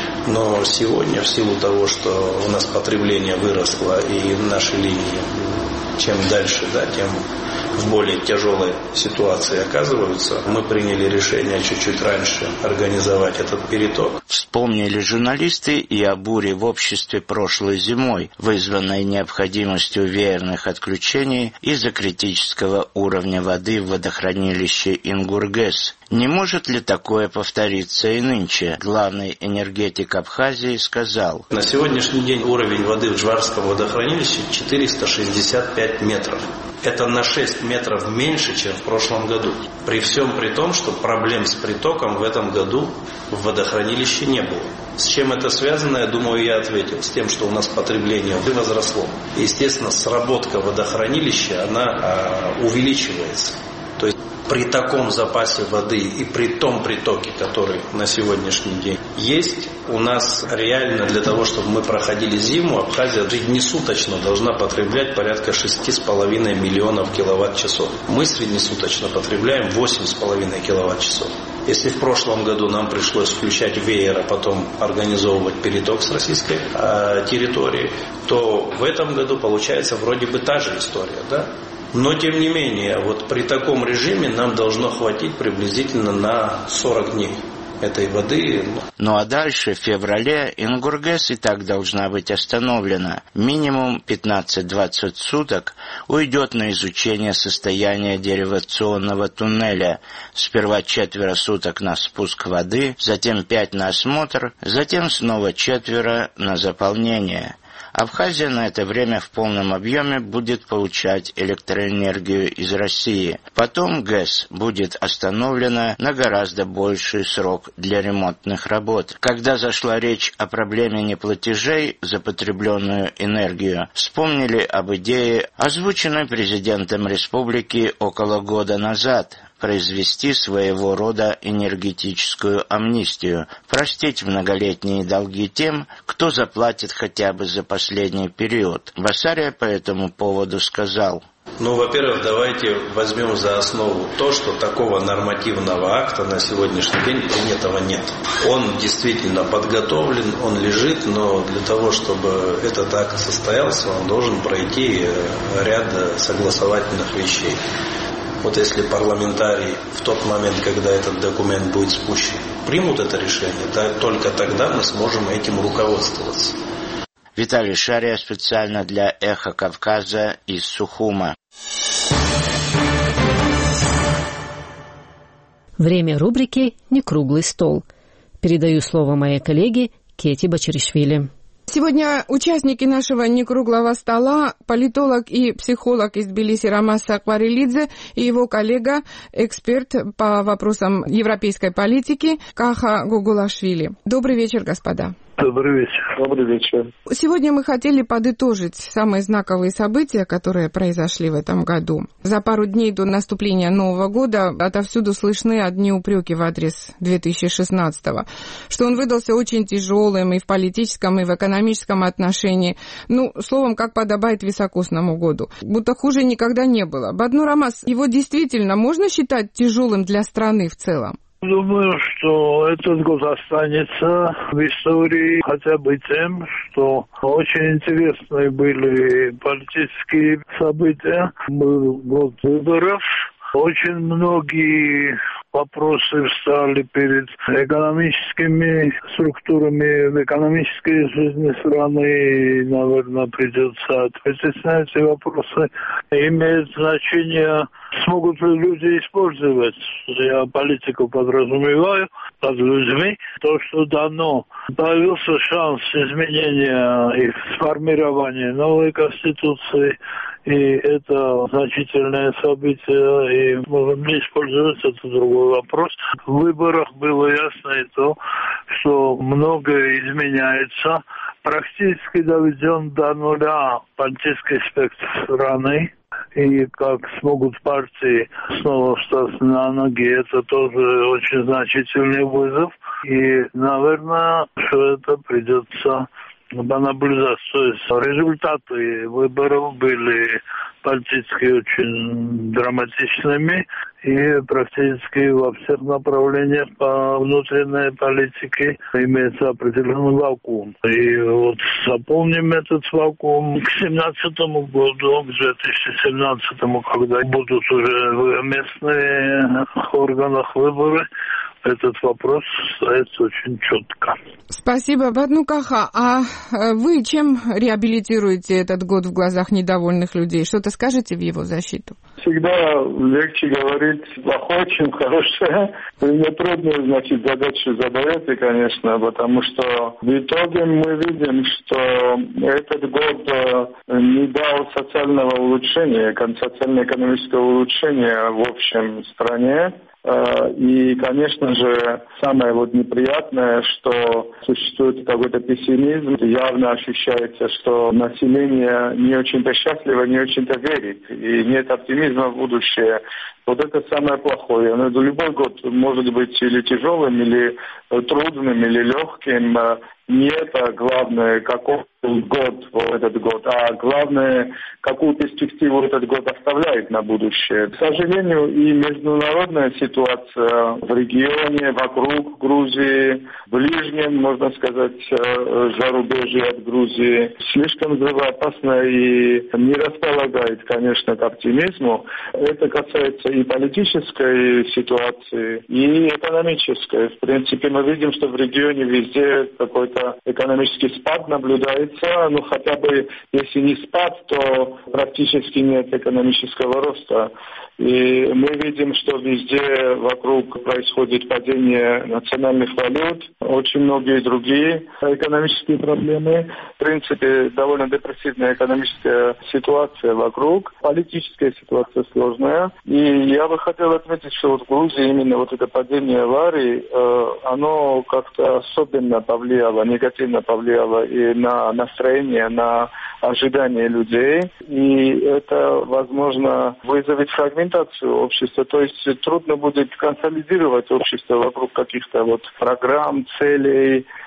Но сегодня, в силу того, что у нас потребление выросло и наши линии, чем дальше, да, тем в более тяжелой ситуации оказываются, мы приняли решение чуть-чуть раньше организовать этот переток. Вспомнили журналисты и о буре в обществе прошлой зимой, вызванной необходимостью веерных отключений из-за критического уровня воды в водохранилище Ингургэс. Не может ли такое повториться и нынче? Главный энергетик Абхазии сказал. На сегодняшний день уровень воды в Джварском водохранилище четыреста шестьдесят пять метров. Это на шесть метров меньше, чем в прошлом году. При всем при том, что проблем с притоком в этом году в водохранилище не было. С чем это связано, я думаю, я ответил. С тем, что у нас потребление воды возросло. Естественно, сработка водохранилища, она а, увеличивается. То есть при таком запасе воды и при том притоке, который на сегодняшний день есть, у нас реально для того, чтобы мы проходили зиму, Абхазия среднесуточно должна потреблять порядка шесть с половиной миллионов киловатт-часов. Мы среднесуточно потребляем восемь с половиной киловатт-часов. Если в прошлом году нам пришлось включать веер, а потом организовывать переток с российской э, территории, то в этом году получается вроде бы та же история, да? Но, тем не менее, вот при таком режиме нам должно хватить приблизительно на сорок дней этой воды. Ну а дальше, в феврале, Ингургэс и так должна быть остановлена. Минимум пятнадцать-двадцать суток уйдет на изучение состояния деривационного туннеля. Сперва четверо суток на спуск воды, затем пять на осмотр, затем снова четверо на заполнение. Абхазия на это время в полном объеме будет получать электроэнергию из России. Потом ГЭС будет остановлена на гораздо больший срок для ремонтных работ. Когда зашла речь о проблеме неплатежей за потребленную энергию, вспомнили об идее, озвученной президентом республики около года назад, произвести своего рода энергетическую амнистию, простить многолетние долги тем, кто заплатит хотя бы за последний период. Басария по этому поводу сказал. Ну, во-первых, давайте возьмем за основу то, что такого нормативного акта на сегодняшний день принятого нет. Он действительно подготовлен, он лежит, но для того, чтобы этот акт состоялся, он должен пройти ряд согласовательных вещей. Вот если парламентарии в тот момент, когда этот документ будет спущен, примут это решение, то только тогда мы сможем этим руководствоваться. Виталий Шария специально для «Эхо Кавказа» из Сухума. Время рубрики «Не круглый стол». Передаю слово моей коллеге Кети Бачаришвили. Сегодня участники нашего некруглого стола — политолог и психолог из Тбилиси Рамаз Акварелидзе и его коллега, эксперт по вопросам европейской политики Каха Гугулашвили. Добрый вечер, господа. Добрый вечер. Добрый вечер. Сегодня мы хотели подытожить самые знаковые события, которые произошли в этом году. За пару дней до наступления Нового года отовсюду слышны одни упреки в адрес две тысячи шестнадцатого, что он выдался очень тяжелым и в политическом, и в экономическом отношении. Ну, словом, как подобает високосному году. Будто хуже никогда не было. Баднур Рамаз, его действительно можно считать тяжелым для страны в целом? Думаю, что этот год останется в истории хотя бы тем, что очень интересные были политические события. Был год выборов. Очень многие вопросы встали перед экономическими структурами в экономической жизни страны. И, наверное, придется ответить на эти вопросы. Имеет значение, смогут ли люди использовать, я политику подразумеваю, под людьми, то, что дано. Появился шанс изменения и сформирования новой конституции. И это значительное событие, и можем не использовать, это другой вопрос. В выборах было ясно и то, что многое изменяется. Практически доведен до нуля политический спектр страны. И как смогут партии снова встать на ноги, это тоже очень значительный вызов. И, наверное, что это придется понаблюдать. То есть результаты выборов были политически очень драматичными и практически во всех направлениях по внутренней политике имеется определенный вакуум. И вот заполним этот вакуум к семнадцатому году, к две тысячи семнадцатому, когда будут уже в местных органах выборы, этот вопрос стоит очень четко. Спасибо, Баднур Каха. А вы чем реабилитируете этот год в глазах недовольных людей? Что-то скажете в его защиту? Всегда легче говорить плохое, чем хорошее. Мне трудно, значит, задачу задаете, конечно, потому что в итоге мы видим, что этот год не дал социального улучшения, социально-экономического улучшения в общем стране. И, конечно же, самое вот неприятное, что существует какой-то пессимизм, явно ощущается, что население не очень-то счастливо, не очень-то верит, и нет оптимизма в будущее. Вот это самое плохое. Но любой год может быть или тяжелым, или трудным, или легким. Не это главное, какой год этот год, а главное, какую перспективу этот год оставляет на будущее. К сожалению, и международная ситуация в регионе, вокруг Грузии, в ближнем, можно сказать, зарубежье от Грузии, слишком взрывоопасна и не располагает, конечно, к оптимизму. Это касается и политической ситуации, и экономической. В принципе, мы видим, что в регионе везде какой-то экономический спад наблюдается. Ну, хотя бы, если не спад, то практически нет экономического роста. И мы видим, что везде вокруг происходит падение национальных валют, очень многие другие экономические проблемы. В принципе, довольно депрессивная экономическая ситуация вокруг, политическая ситуация сложная. И я бы хотел отметить, что вот в Грузии именно вот это падение лари, э, оно как-то особенно повлияло, негативно повлияло и на настроение, на ожидания людей. И это, возможно, вызовет фрагментацию общества. То есть трудно будет консолидировать общество вокруг каких-то вот программ, целей,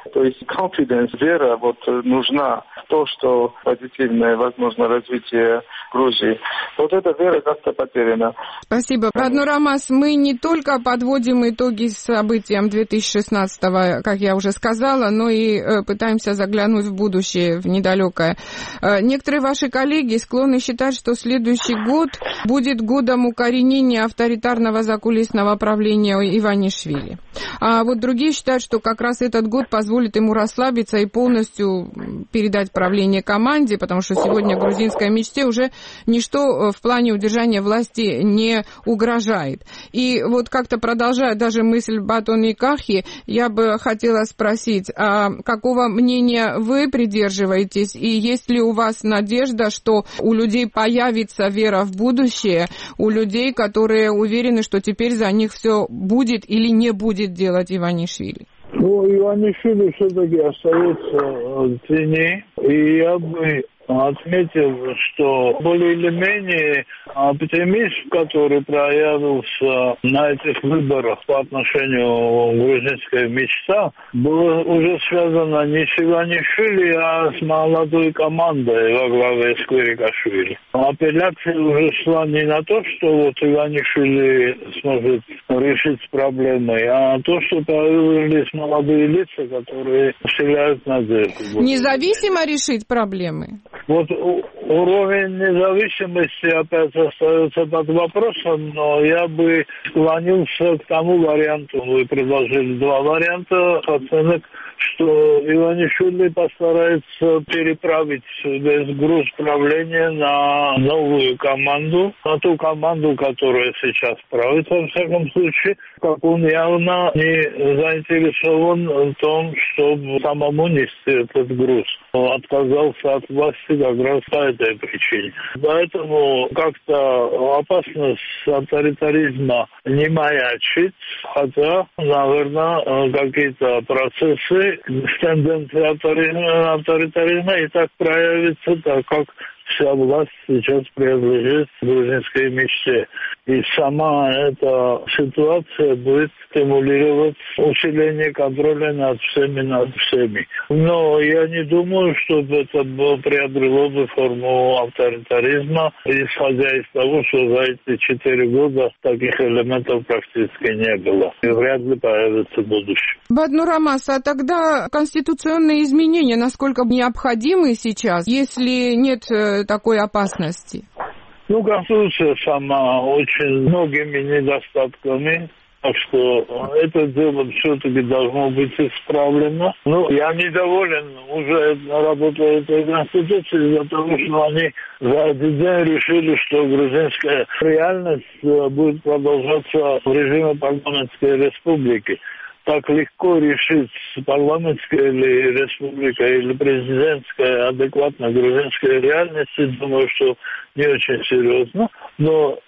То есть confidence, вера вот нужна в то, что позитивное, возможно, развитие Грузии. Вот эта вера как-то потеряна. Спасибо. Баднур Алмаз, мы не только подводим итоги событиям две тысячи шестнадцатого, как я уже сказала, но и пытаемся заглянуть в будущее, в недалекое. Некоторые ваши коллеги склонны считать, что следующий год будет годом укоренения авторитарного закулисного правления Иванишвили. А вот другие считают, что как раз этот год позволит ему расслабиться и полностью передать правление команде, потому что сегодня грузинской мечте уже ничто в плане удержания власти не угрожает. И вот как-то продолжая даже мысль Батони Кахи, я бы хотела спросить, а какого мнения вы придерживаетесь, и есть ли у вас надежда, что у людей появится вера в будущее, у людей, которые уверены, что теперь за них все будет или не будет делать Иванишвили? Ну, Иванишвили все-таки остается в тени, и я бы отметил, что более или менее оптимизм, который проявился на этих выборах по отношению к грузинской мечте, было уже связано не с Иванишвили, а с молодой командой во главе с Кверикашвили. Апелляция уже шла не на то, что вот Иванишвили сможет решить проблемы, а на то, что появились молодые лица, которые вселяют надежду. Независимо решить проблемы? Вот уровень независимости опять остается под вопросом, но я бы склонился к тому варианту, вы предложили два варианта оценок, что Иванишвили постарается переправить весь груз правления на новую команду, на ту команду, которая сейчас правит, во всяком случае, как он явно не заинтересован в том, чтобы самому нести этот груз. Он отказался от власти как раз по этой причине. Поэтому как-то опасность авторитаризма не маячит, хотя, наверное, какие-то процессы с тенденцией авторитаризма, авторитаризма и так проявится, так как вся власть сейчас принадлежит грузинской мечте. И сама эта ситуация будет стимулировать усиление контроля над всеми, над всеми. Но я не думаю, что это приобрело бы форму авторитаризма, исходя из того, что за эти четыре года таких элементов практически не было. И вряд ли появится в будущем. Баднур Алмаз, а тогда конституционные изменения насколько необходимы сейчас, если нет такой опасности? Ну, Конституция сама очень многими недостатками, так что это дело все-таки должно быть исправлено. Ну, я недоволен уже работой этой Конституции из-за того, что они за один день решили, что грузинская реальность будет продолжаться в режиме парламентской республики. Так легко решить, парламентская или республика, или президентская, адекватно грузинской реальности, думаю, что не очень серьезно. Но э,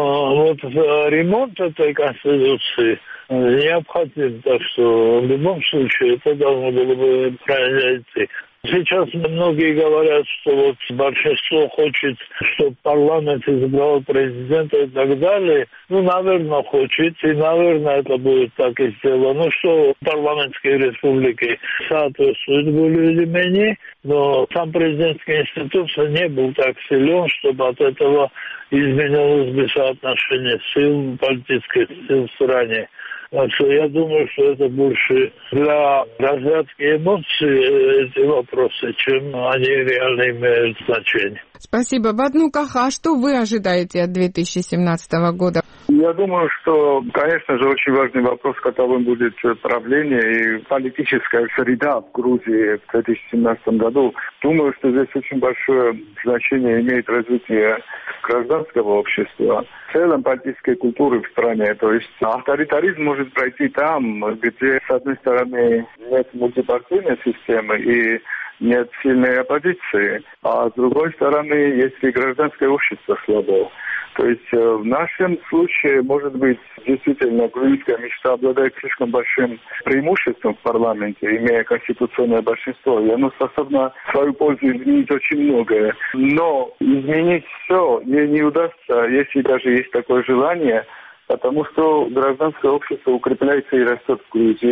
вот ремонт этой Конституции необходим, так что в любом случае это должно было бы произойти. Сейчас многие говорят, что вот большинство хочет, чтобы парламент избрал президента и так далее. Ну, наверное, хочет, и, наверное, это будет так и сделано. Ну, что парламентской республике соответствует более или менее, но сам президентский институт не был так силен, чтобы от этого изменилось бы соотношение сил, политических сил в стране. Так что я думаю, что это больше для разрядки эмоций эти вопросы, чем они реально имеют значение. Спасибо. Баднур Кахи, а что вы ожидаете от две тысячи семнадцатого года? Я думаю, что, конечно же, очень важный вопрос, каковым будет правление и политическая среда в Грузии в две тысячи семнадцатом году. Думаю, что здесь очень большое значение имеет развитие гражданского общества, в целом политической культуры в стране. То есть авторитаризм может пройти там, где, с одной стороны, нет мультипартийной системы и нет сильной оппозиции, а с другой стороны, если гражданское общество слабо. То есть в нашем случае, может быть, действительно, грузинская мечта обладает слишком большим преимуществом в парламенте, имея конституционное большинство, и оно способно в свою пользу изменить очень многое. Но изменить все ей не удастся, если даже есть такое желание, потому что гражданское общество укрепляется и растет в Грузии.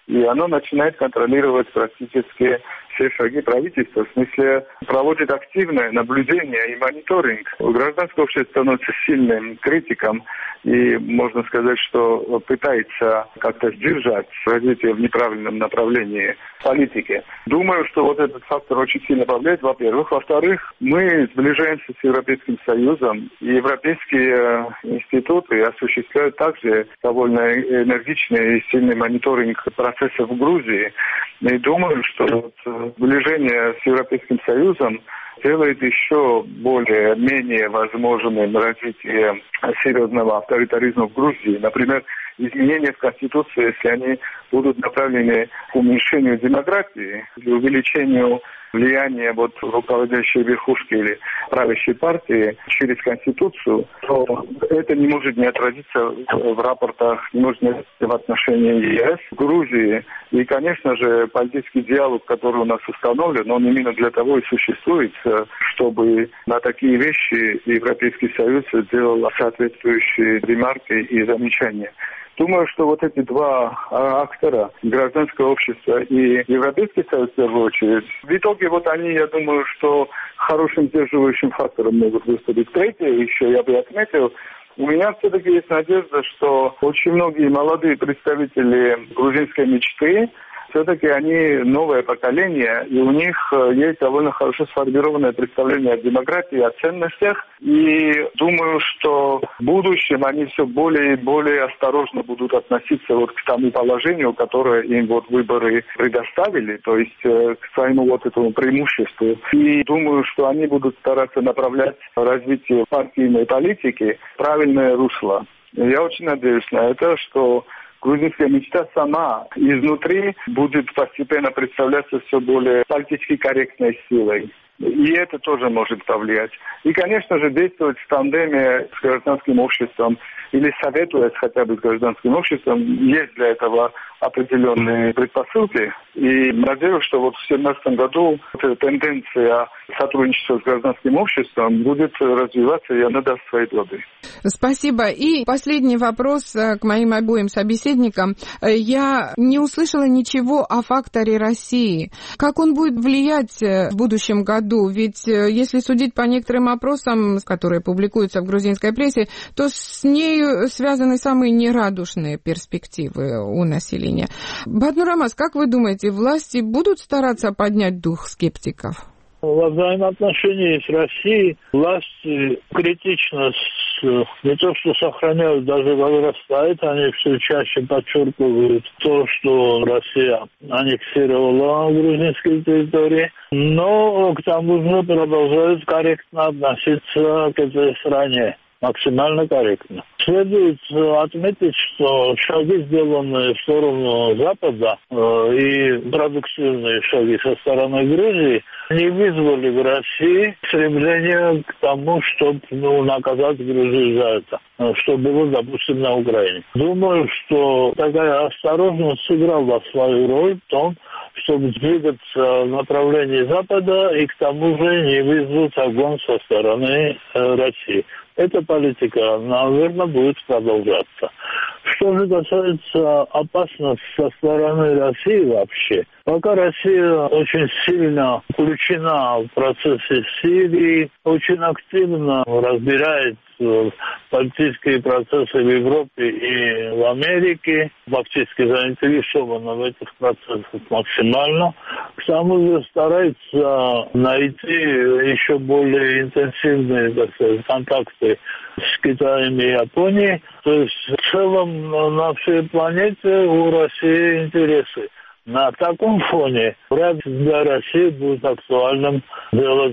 и оно начинает контролировать практически все шаги правительства. В смысле, проводит активное наблюдение и мониторинг. Гражданское общество становится сильным критиком и, можно сказать, что пытается как-то сдержать развитие в неправильном направлении политики. Думаю, что вот этот фактор очень сильно повлияет, во-первых. Во-вторых, мы сближаемся с Европейским Союзом, и европейские институты осуществляют также довольно энергичный и сильный мониторинг процессов в Грузии. И думаю, что вот сближение с Европейским Союзом делает еще более, менее возможным развитие серьезного авторитаризма в Грузии. Например, изменения в Конституции, если они будут направлены к уменьшению демократии, или увеличению влияния вот руководящей верхушки или правящей партии через Конституцию, то это не может не отразиться в рапортах, не может не отразиться в отношении ЕС, Грузии. И, конечно же, политический диалог, который у нас установлен, он именно для того и существует, чтобы на такие вещи Европейский Союз делал соответствующие ремарки и замечания. Думаю, что вот эти два актора, гражданское общество и Европейский Союз, в первую очередь, в итоге вот они, я думаю, что хорошим сдерживающим фактором могут выступить. Третье еще я бы отметил, у меня все-таки есть надежда, что очень многие молодые представители грузинской мечты, все-таки они новое поколение, и у них есть довольно хорошо сформированное представление о демократии, о ценностях. И думаю, что в будущем они все более и более осторожно будут относиться вот к тому положению, которое им вот выборы предоставили, то есть к своему вот этому преимуществу. И думаю, что они будут стараться направлять развитие партийной политики в правильное русло. Я очень надеюсь на это, что грузинская мечта сама изнутри будет постепенно представляться все более политически корректной силой. И это тоже может повлиять. И, конечно же, действовать в тандеме с гражданским обществом или советуясь хотя бы с гражданским обществом, есть для этого определенные предпосылки. И надеюсь, что вот в две тысячи семнадцатом году эта тенденция сотрудничества с гражданским обществом будет развиваться, и она даст свои плоды. Спасибо. И последний вопрос к моим обоим собеседникам. Я не услышала ничего о факторе России. Как он будет влиять в будущем году? Ведь если судить по некоторым опросам, которые публикуются в грузинской прессе, то с ней связаны самые нерадушные перспективы у населения. Баднур Алмаз, как вы думаете, власти будут стараться поднять дух скептиков? Во взаимоотношении с Россией власти критично не то что сохраняют, даже возрастает, они все чаще подчеркивают то, что Россия аннексировала грузинские территории, но к тому же продолжают корректно относиться к этой стране. Максимально корректно. Следует отметить, что шаги, сделанные в сторону Запада, э, и продуктивные шаги со стороны Грузии, не вызвали в России стремление к тому, чтобы ну, наказать Грузию за это, что было, допустим, на Украине. Думаю, что такая осторожность сыграла свою роль в том, чтобы двигаться в направлении Запада и к тому же не вызвать огонь со стороны э, России. Эта политика, наверное, будет продолжаться. Что же касается опасности со стороны России вообще, пока Россия очень сильно включена в процессы Сирии, очень активно разбирает политические процессы в Европе и в Америке, фактически заинтересована в этих процессах максимально, к тому же старается найти еще более интенсивные, так сказать, контакты с Китаем и Японией. То есть в целом на всей планете у России интересы. На таком фоне вряд ли для России будет актуальным делать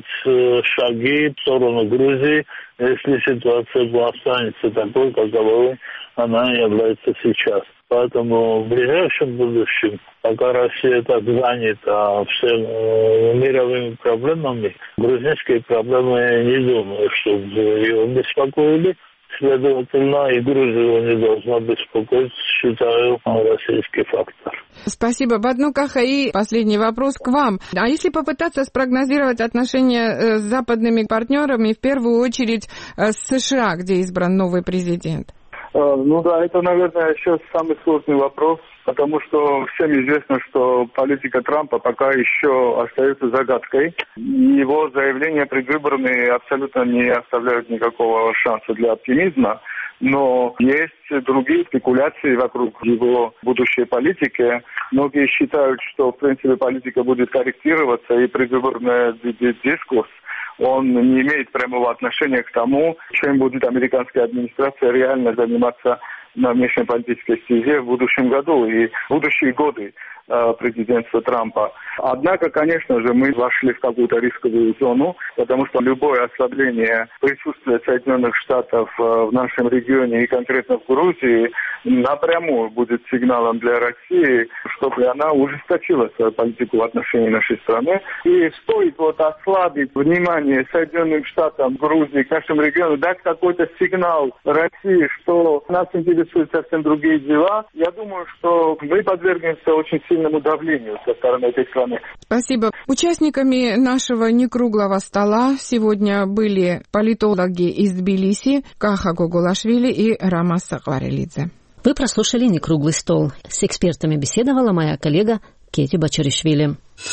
шаги в сторону Грузии, если ситуация останется такой, каковой она является сейчас. Поэтому в ближайшем будущем, пока Россия так занята всеми мировыми проблемами, грузинские проблемы, я не думаю, чтобы ее беспокоили. Следовательно, и Грузию не должна беспокоить, считаю, российский фактор. Спасибо. Бадну Каха, и последний вопрос к вам. А если попытаться спрогнозировать отношения с западными партнерами, в первую очередь с США, где избран новый президент? Ну да, это, наверное, еще самый сложный вопрос. потому что всем известно, что политика Трампа пока еще остается загадкой. Его заявления предвыборные абсолютно не оставляют никакого шанса для оптимизма. Но есть другие спекуляции вокруг его будущей политики. Многие считают, что, в принципе, политика будет корректироваться, и предвыборный дискурс, он не имеет прямого отношения к тому, чем будет американская администрация реально заниматься на внешнеполитической стезе в будущем году и в будущие годы президентства Трампа. Однако, конечно же, мы вошли в какую-то рисковую зону, потому что любое ослабление присутствия Соединенных Штатов в нашем регионе и конкретно в Грузии напрямую будет сигналом для России, чтобы она ужесточила свою политику в отношении нашей страны. И стоит вот ослабить внимание Соединенным Штатам, Грузии, к нашему региону, дать какой-то сигнал России, что нас интересуют совсем другие дела, я думаю, что мы подвергнемся очень сильному давлению со стороны этой страны. Спасибо. Участниками нашего некруглого стола сегодня были политологи из Тбилиси Каха Гогулашвили и Рамаз Сахварелидзе. Вы прослушали «Некруглый стол». С экспертами беседовала моя коллега Кети Бачаришвили.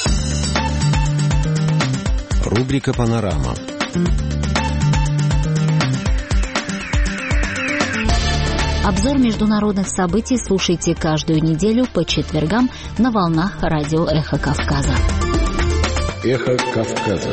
Рубрика «Панорама». Обзор международных событий слушайте каждую неделю по четвергам на волнах радио «Эхо Кавказа». «Эхо Кавказа».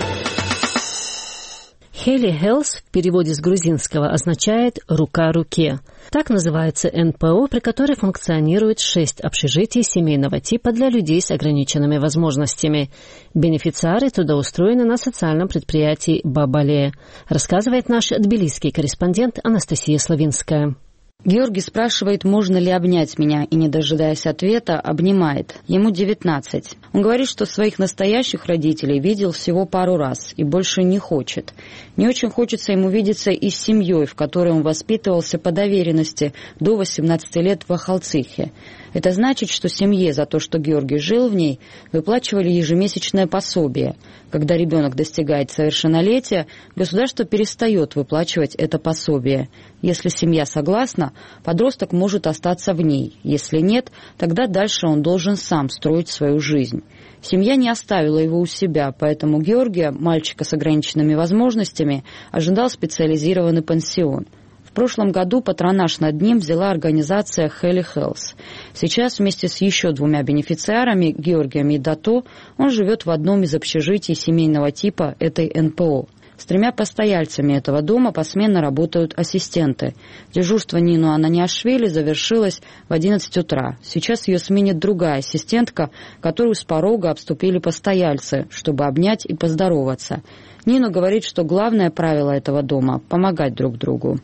Heli Health в переводе с грузинского означает «рука руке». Так называется эн пэ о, при которой функционирует шесть общежитий семейного типа для людей с ограниченными возможностями. Бенефициары трудоустроены на социальном предприятии «Бабале», рассказывает наш тбилисский корреспондент Анастасия Славинская. Георгий спрашивает, можно ли обнять меня, и, не дожидаясь ответа, обнимает. Ему девятнадцать. Он говорит, что своих настоящих родителей видел всего пару раз и больше не хочет. Не очень хочется ему видеться и с семьей, в которой он воспитывался по доверенности до восемнадцати лет в Ахалцихе. Это значит, что семье за то, что Георгий жил в ней, выплачивали ежемесячное пособие. Когда ребенок достигает совершеннолетия, государство перестает выплачивать это пособие. Если семья согласна, подросток может остаться в ней. Если нет, тогда дальше он должен сам строить свою жизнь. Семья не оставила его у себя, поэтому Георгия, мальчика с ограниченными возможностями, ожидал специализированный пансион. В прошлом году патронаж над ним взяла организация Heli Health. Сейчас вместе с еще двумя бенефициарами, Георгием и Дато, он живет в одном из общежитий семейного типа этой эн пэ о. С тремя постояльцами этого дома посменно работают ассистенты. Дежурство Нину Ананиашвили завершилось в одиннадцать утра. Сейчас ее сменит другая ассистентка, которую с порога обступили постояльцы, чтобы обнять и поздороваться. Нина говорит, что главное правило этого дома – помогать друг другу.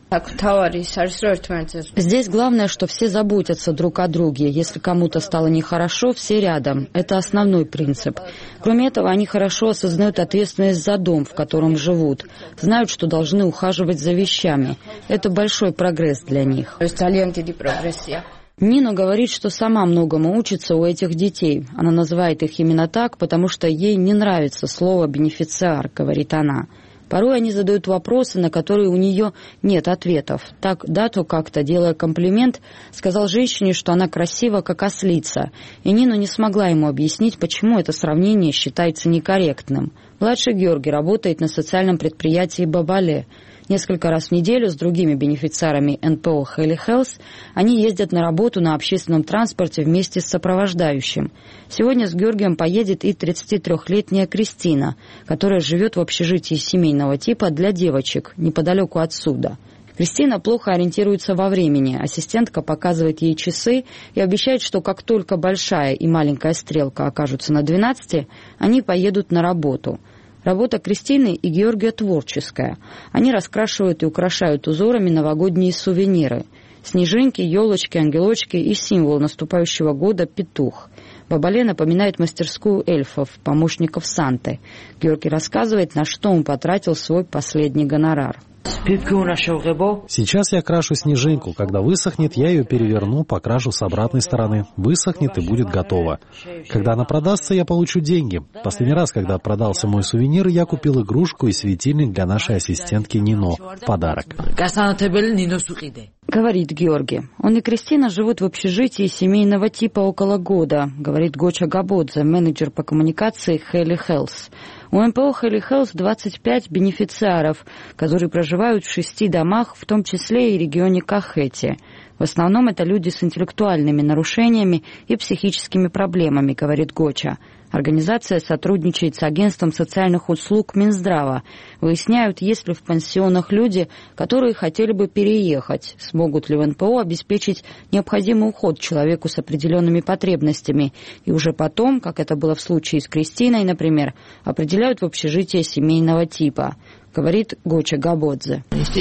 Здесь главное, что все заботятся друг о друге. Если кому-то стало нехорошо, все рядом. Это основной принцип. Кроме этого, они хорошо осознают ответственность за дом, в котором живут. Знают, что должны ухаживать за вещами. Это большой прогресс для них. Нина говорит, что сама многому учится у этих детей. Она называет их именно так, потому что ей не нравится слово «бенефициар», говорит она. Порой они задают вопросы, на которые у нее нет ответов. Так Дато как-то, делая комплимент, сказал женщине, что она красива, как ослица. И Нина не смогла ему объяснить, почему это сравнение считается некорректным. Младший Георгий работает на социальном предприятии «Бабале». Несколько раз в неделю с другими бенефициарами эн пэ о Heli Health они ездят на работу на общественном транспорте вместе с сопровождающим. Сегодня с Георгием поедет и тридцатитрёхлетняя Кристина, которая живет в общежитии семейного типа для девочек, неподалеку отсюда. Кристина плохо ориентируется во времени. Ассистентка показывает ей часы и обещает, что как только большая и маленькая стрелка окажутся на двенадцати, они поедут на работу. Работа Кристины и Георгия творческая. Они раскрашивают и украшают узорами новогодние сувениры. Снежинки, елочки, ангелочки и символ наступающего года – петух. Бабале напоминает мастерскую эльфов, помощников Санты. Георгий рассказывает, на что он потратил свой последний гонорар. Сейчас я крашу снежинку. Когда высохнет, я ее переверну, покрашу с обратной стороны. Высохнет и будет готово. Когда она продастся, я получу деньги. Последний раз, когда продался мой сувенир, я купил игрушку и светильник для нашей ассистентки Нино в подарок. Говорит Георгий. Он и Кристина живут в общежитии семейного типа около года, говорит Гоча Габодзе, менеджер по коммуникации Хели Хелс. У эм пэ о Хели Хелс двадцать пять бенефициаров, которые проживают в шести домах, в том числе и регионе Кахети. В основном это люди с интеллектуальными нарушениями и психическими проблемами, говорит Гоча. Организация сотрудничает с агентством социальных услуг Минздрава. Выясняют, есть ли в пансионах люди, которые хотели бы переехать, смогут ли в эн пэ о обеспечить необходимый уход человеку с определенными потребностями. И уже потом, как это было в случае с Кристиной, например, определяют в общежитие семейного типа. Говорит Гоча Габодзе.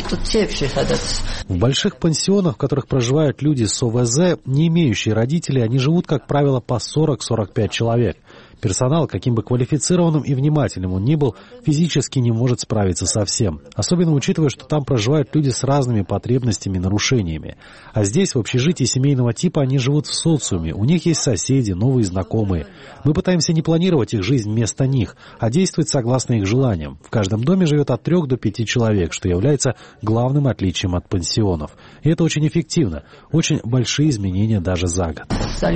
В больших пансионах, в которых проживают люди с о вэ зэ, не имеющие родителей, они живут, как правило, по сорок - сорок пять человек. Персонал, каким бы квалифицированным и внимательным он ни был, физически не может справиться со всем. Особенно учитывая, что там проживают люди с разными потребностями и нарушениями. А здесь, в общежитии семейного типа, они живут в социуме, у них есть соседи, новые знакомые. Мы пытаемся не планировать их жизнь вместо них, а действовать согласно их желаниям. В каждом доме живет от трех до пяти человек, что является главным отличием от пансионов. И это очень эффективно. Очень большие изменения даже за год.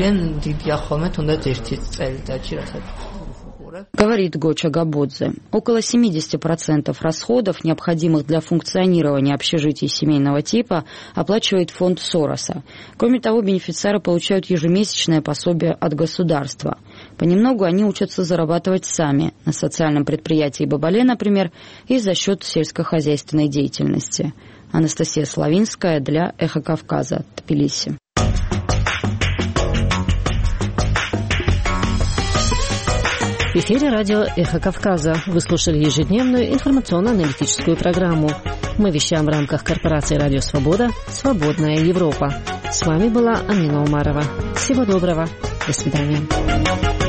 Говорит Гоча Габодзе. Около семьдесят процентов расходов, необходимых для функционирования общежитий семейного типа, оплачивает фонд Сороса. Кроме того, бенефициары получают ежемесячное пособие от государства. Понемногу они учатся зарабатывать сами, на социальном предприятии Бабале, например, и за счет сельскохозяйственной деятельности. Анастасия Славинская для Эхо Кавказа, Тбилиси. В эфире радио «Эхо Кавказа». Вы слушали ежедневную информационно-аналитическую программу. Мы вещаем в рамках корпорации «Радио Свобода. Свободная Европа». С вами была Амина Умарова. Всего доброго. До свидания.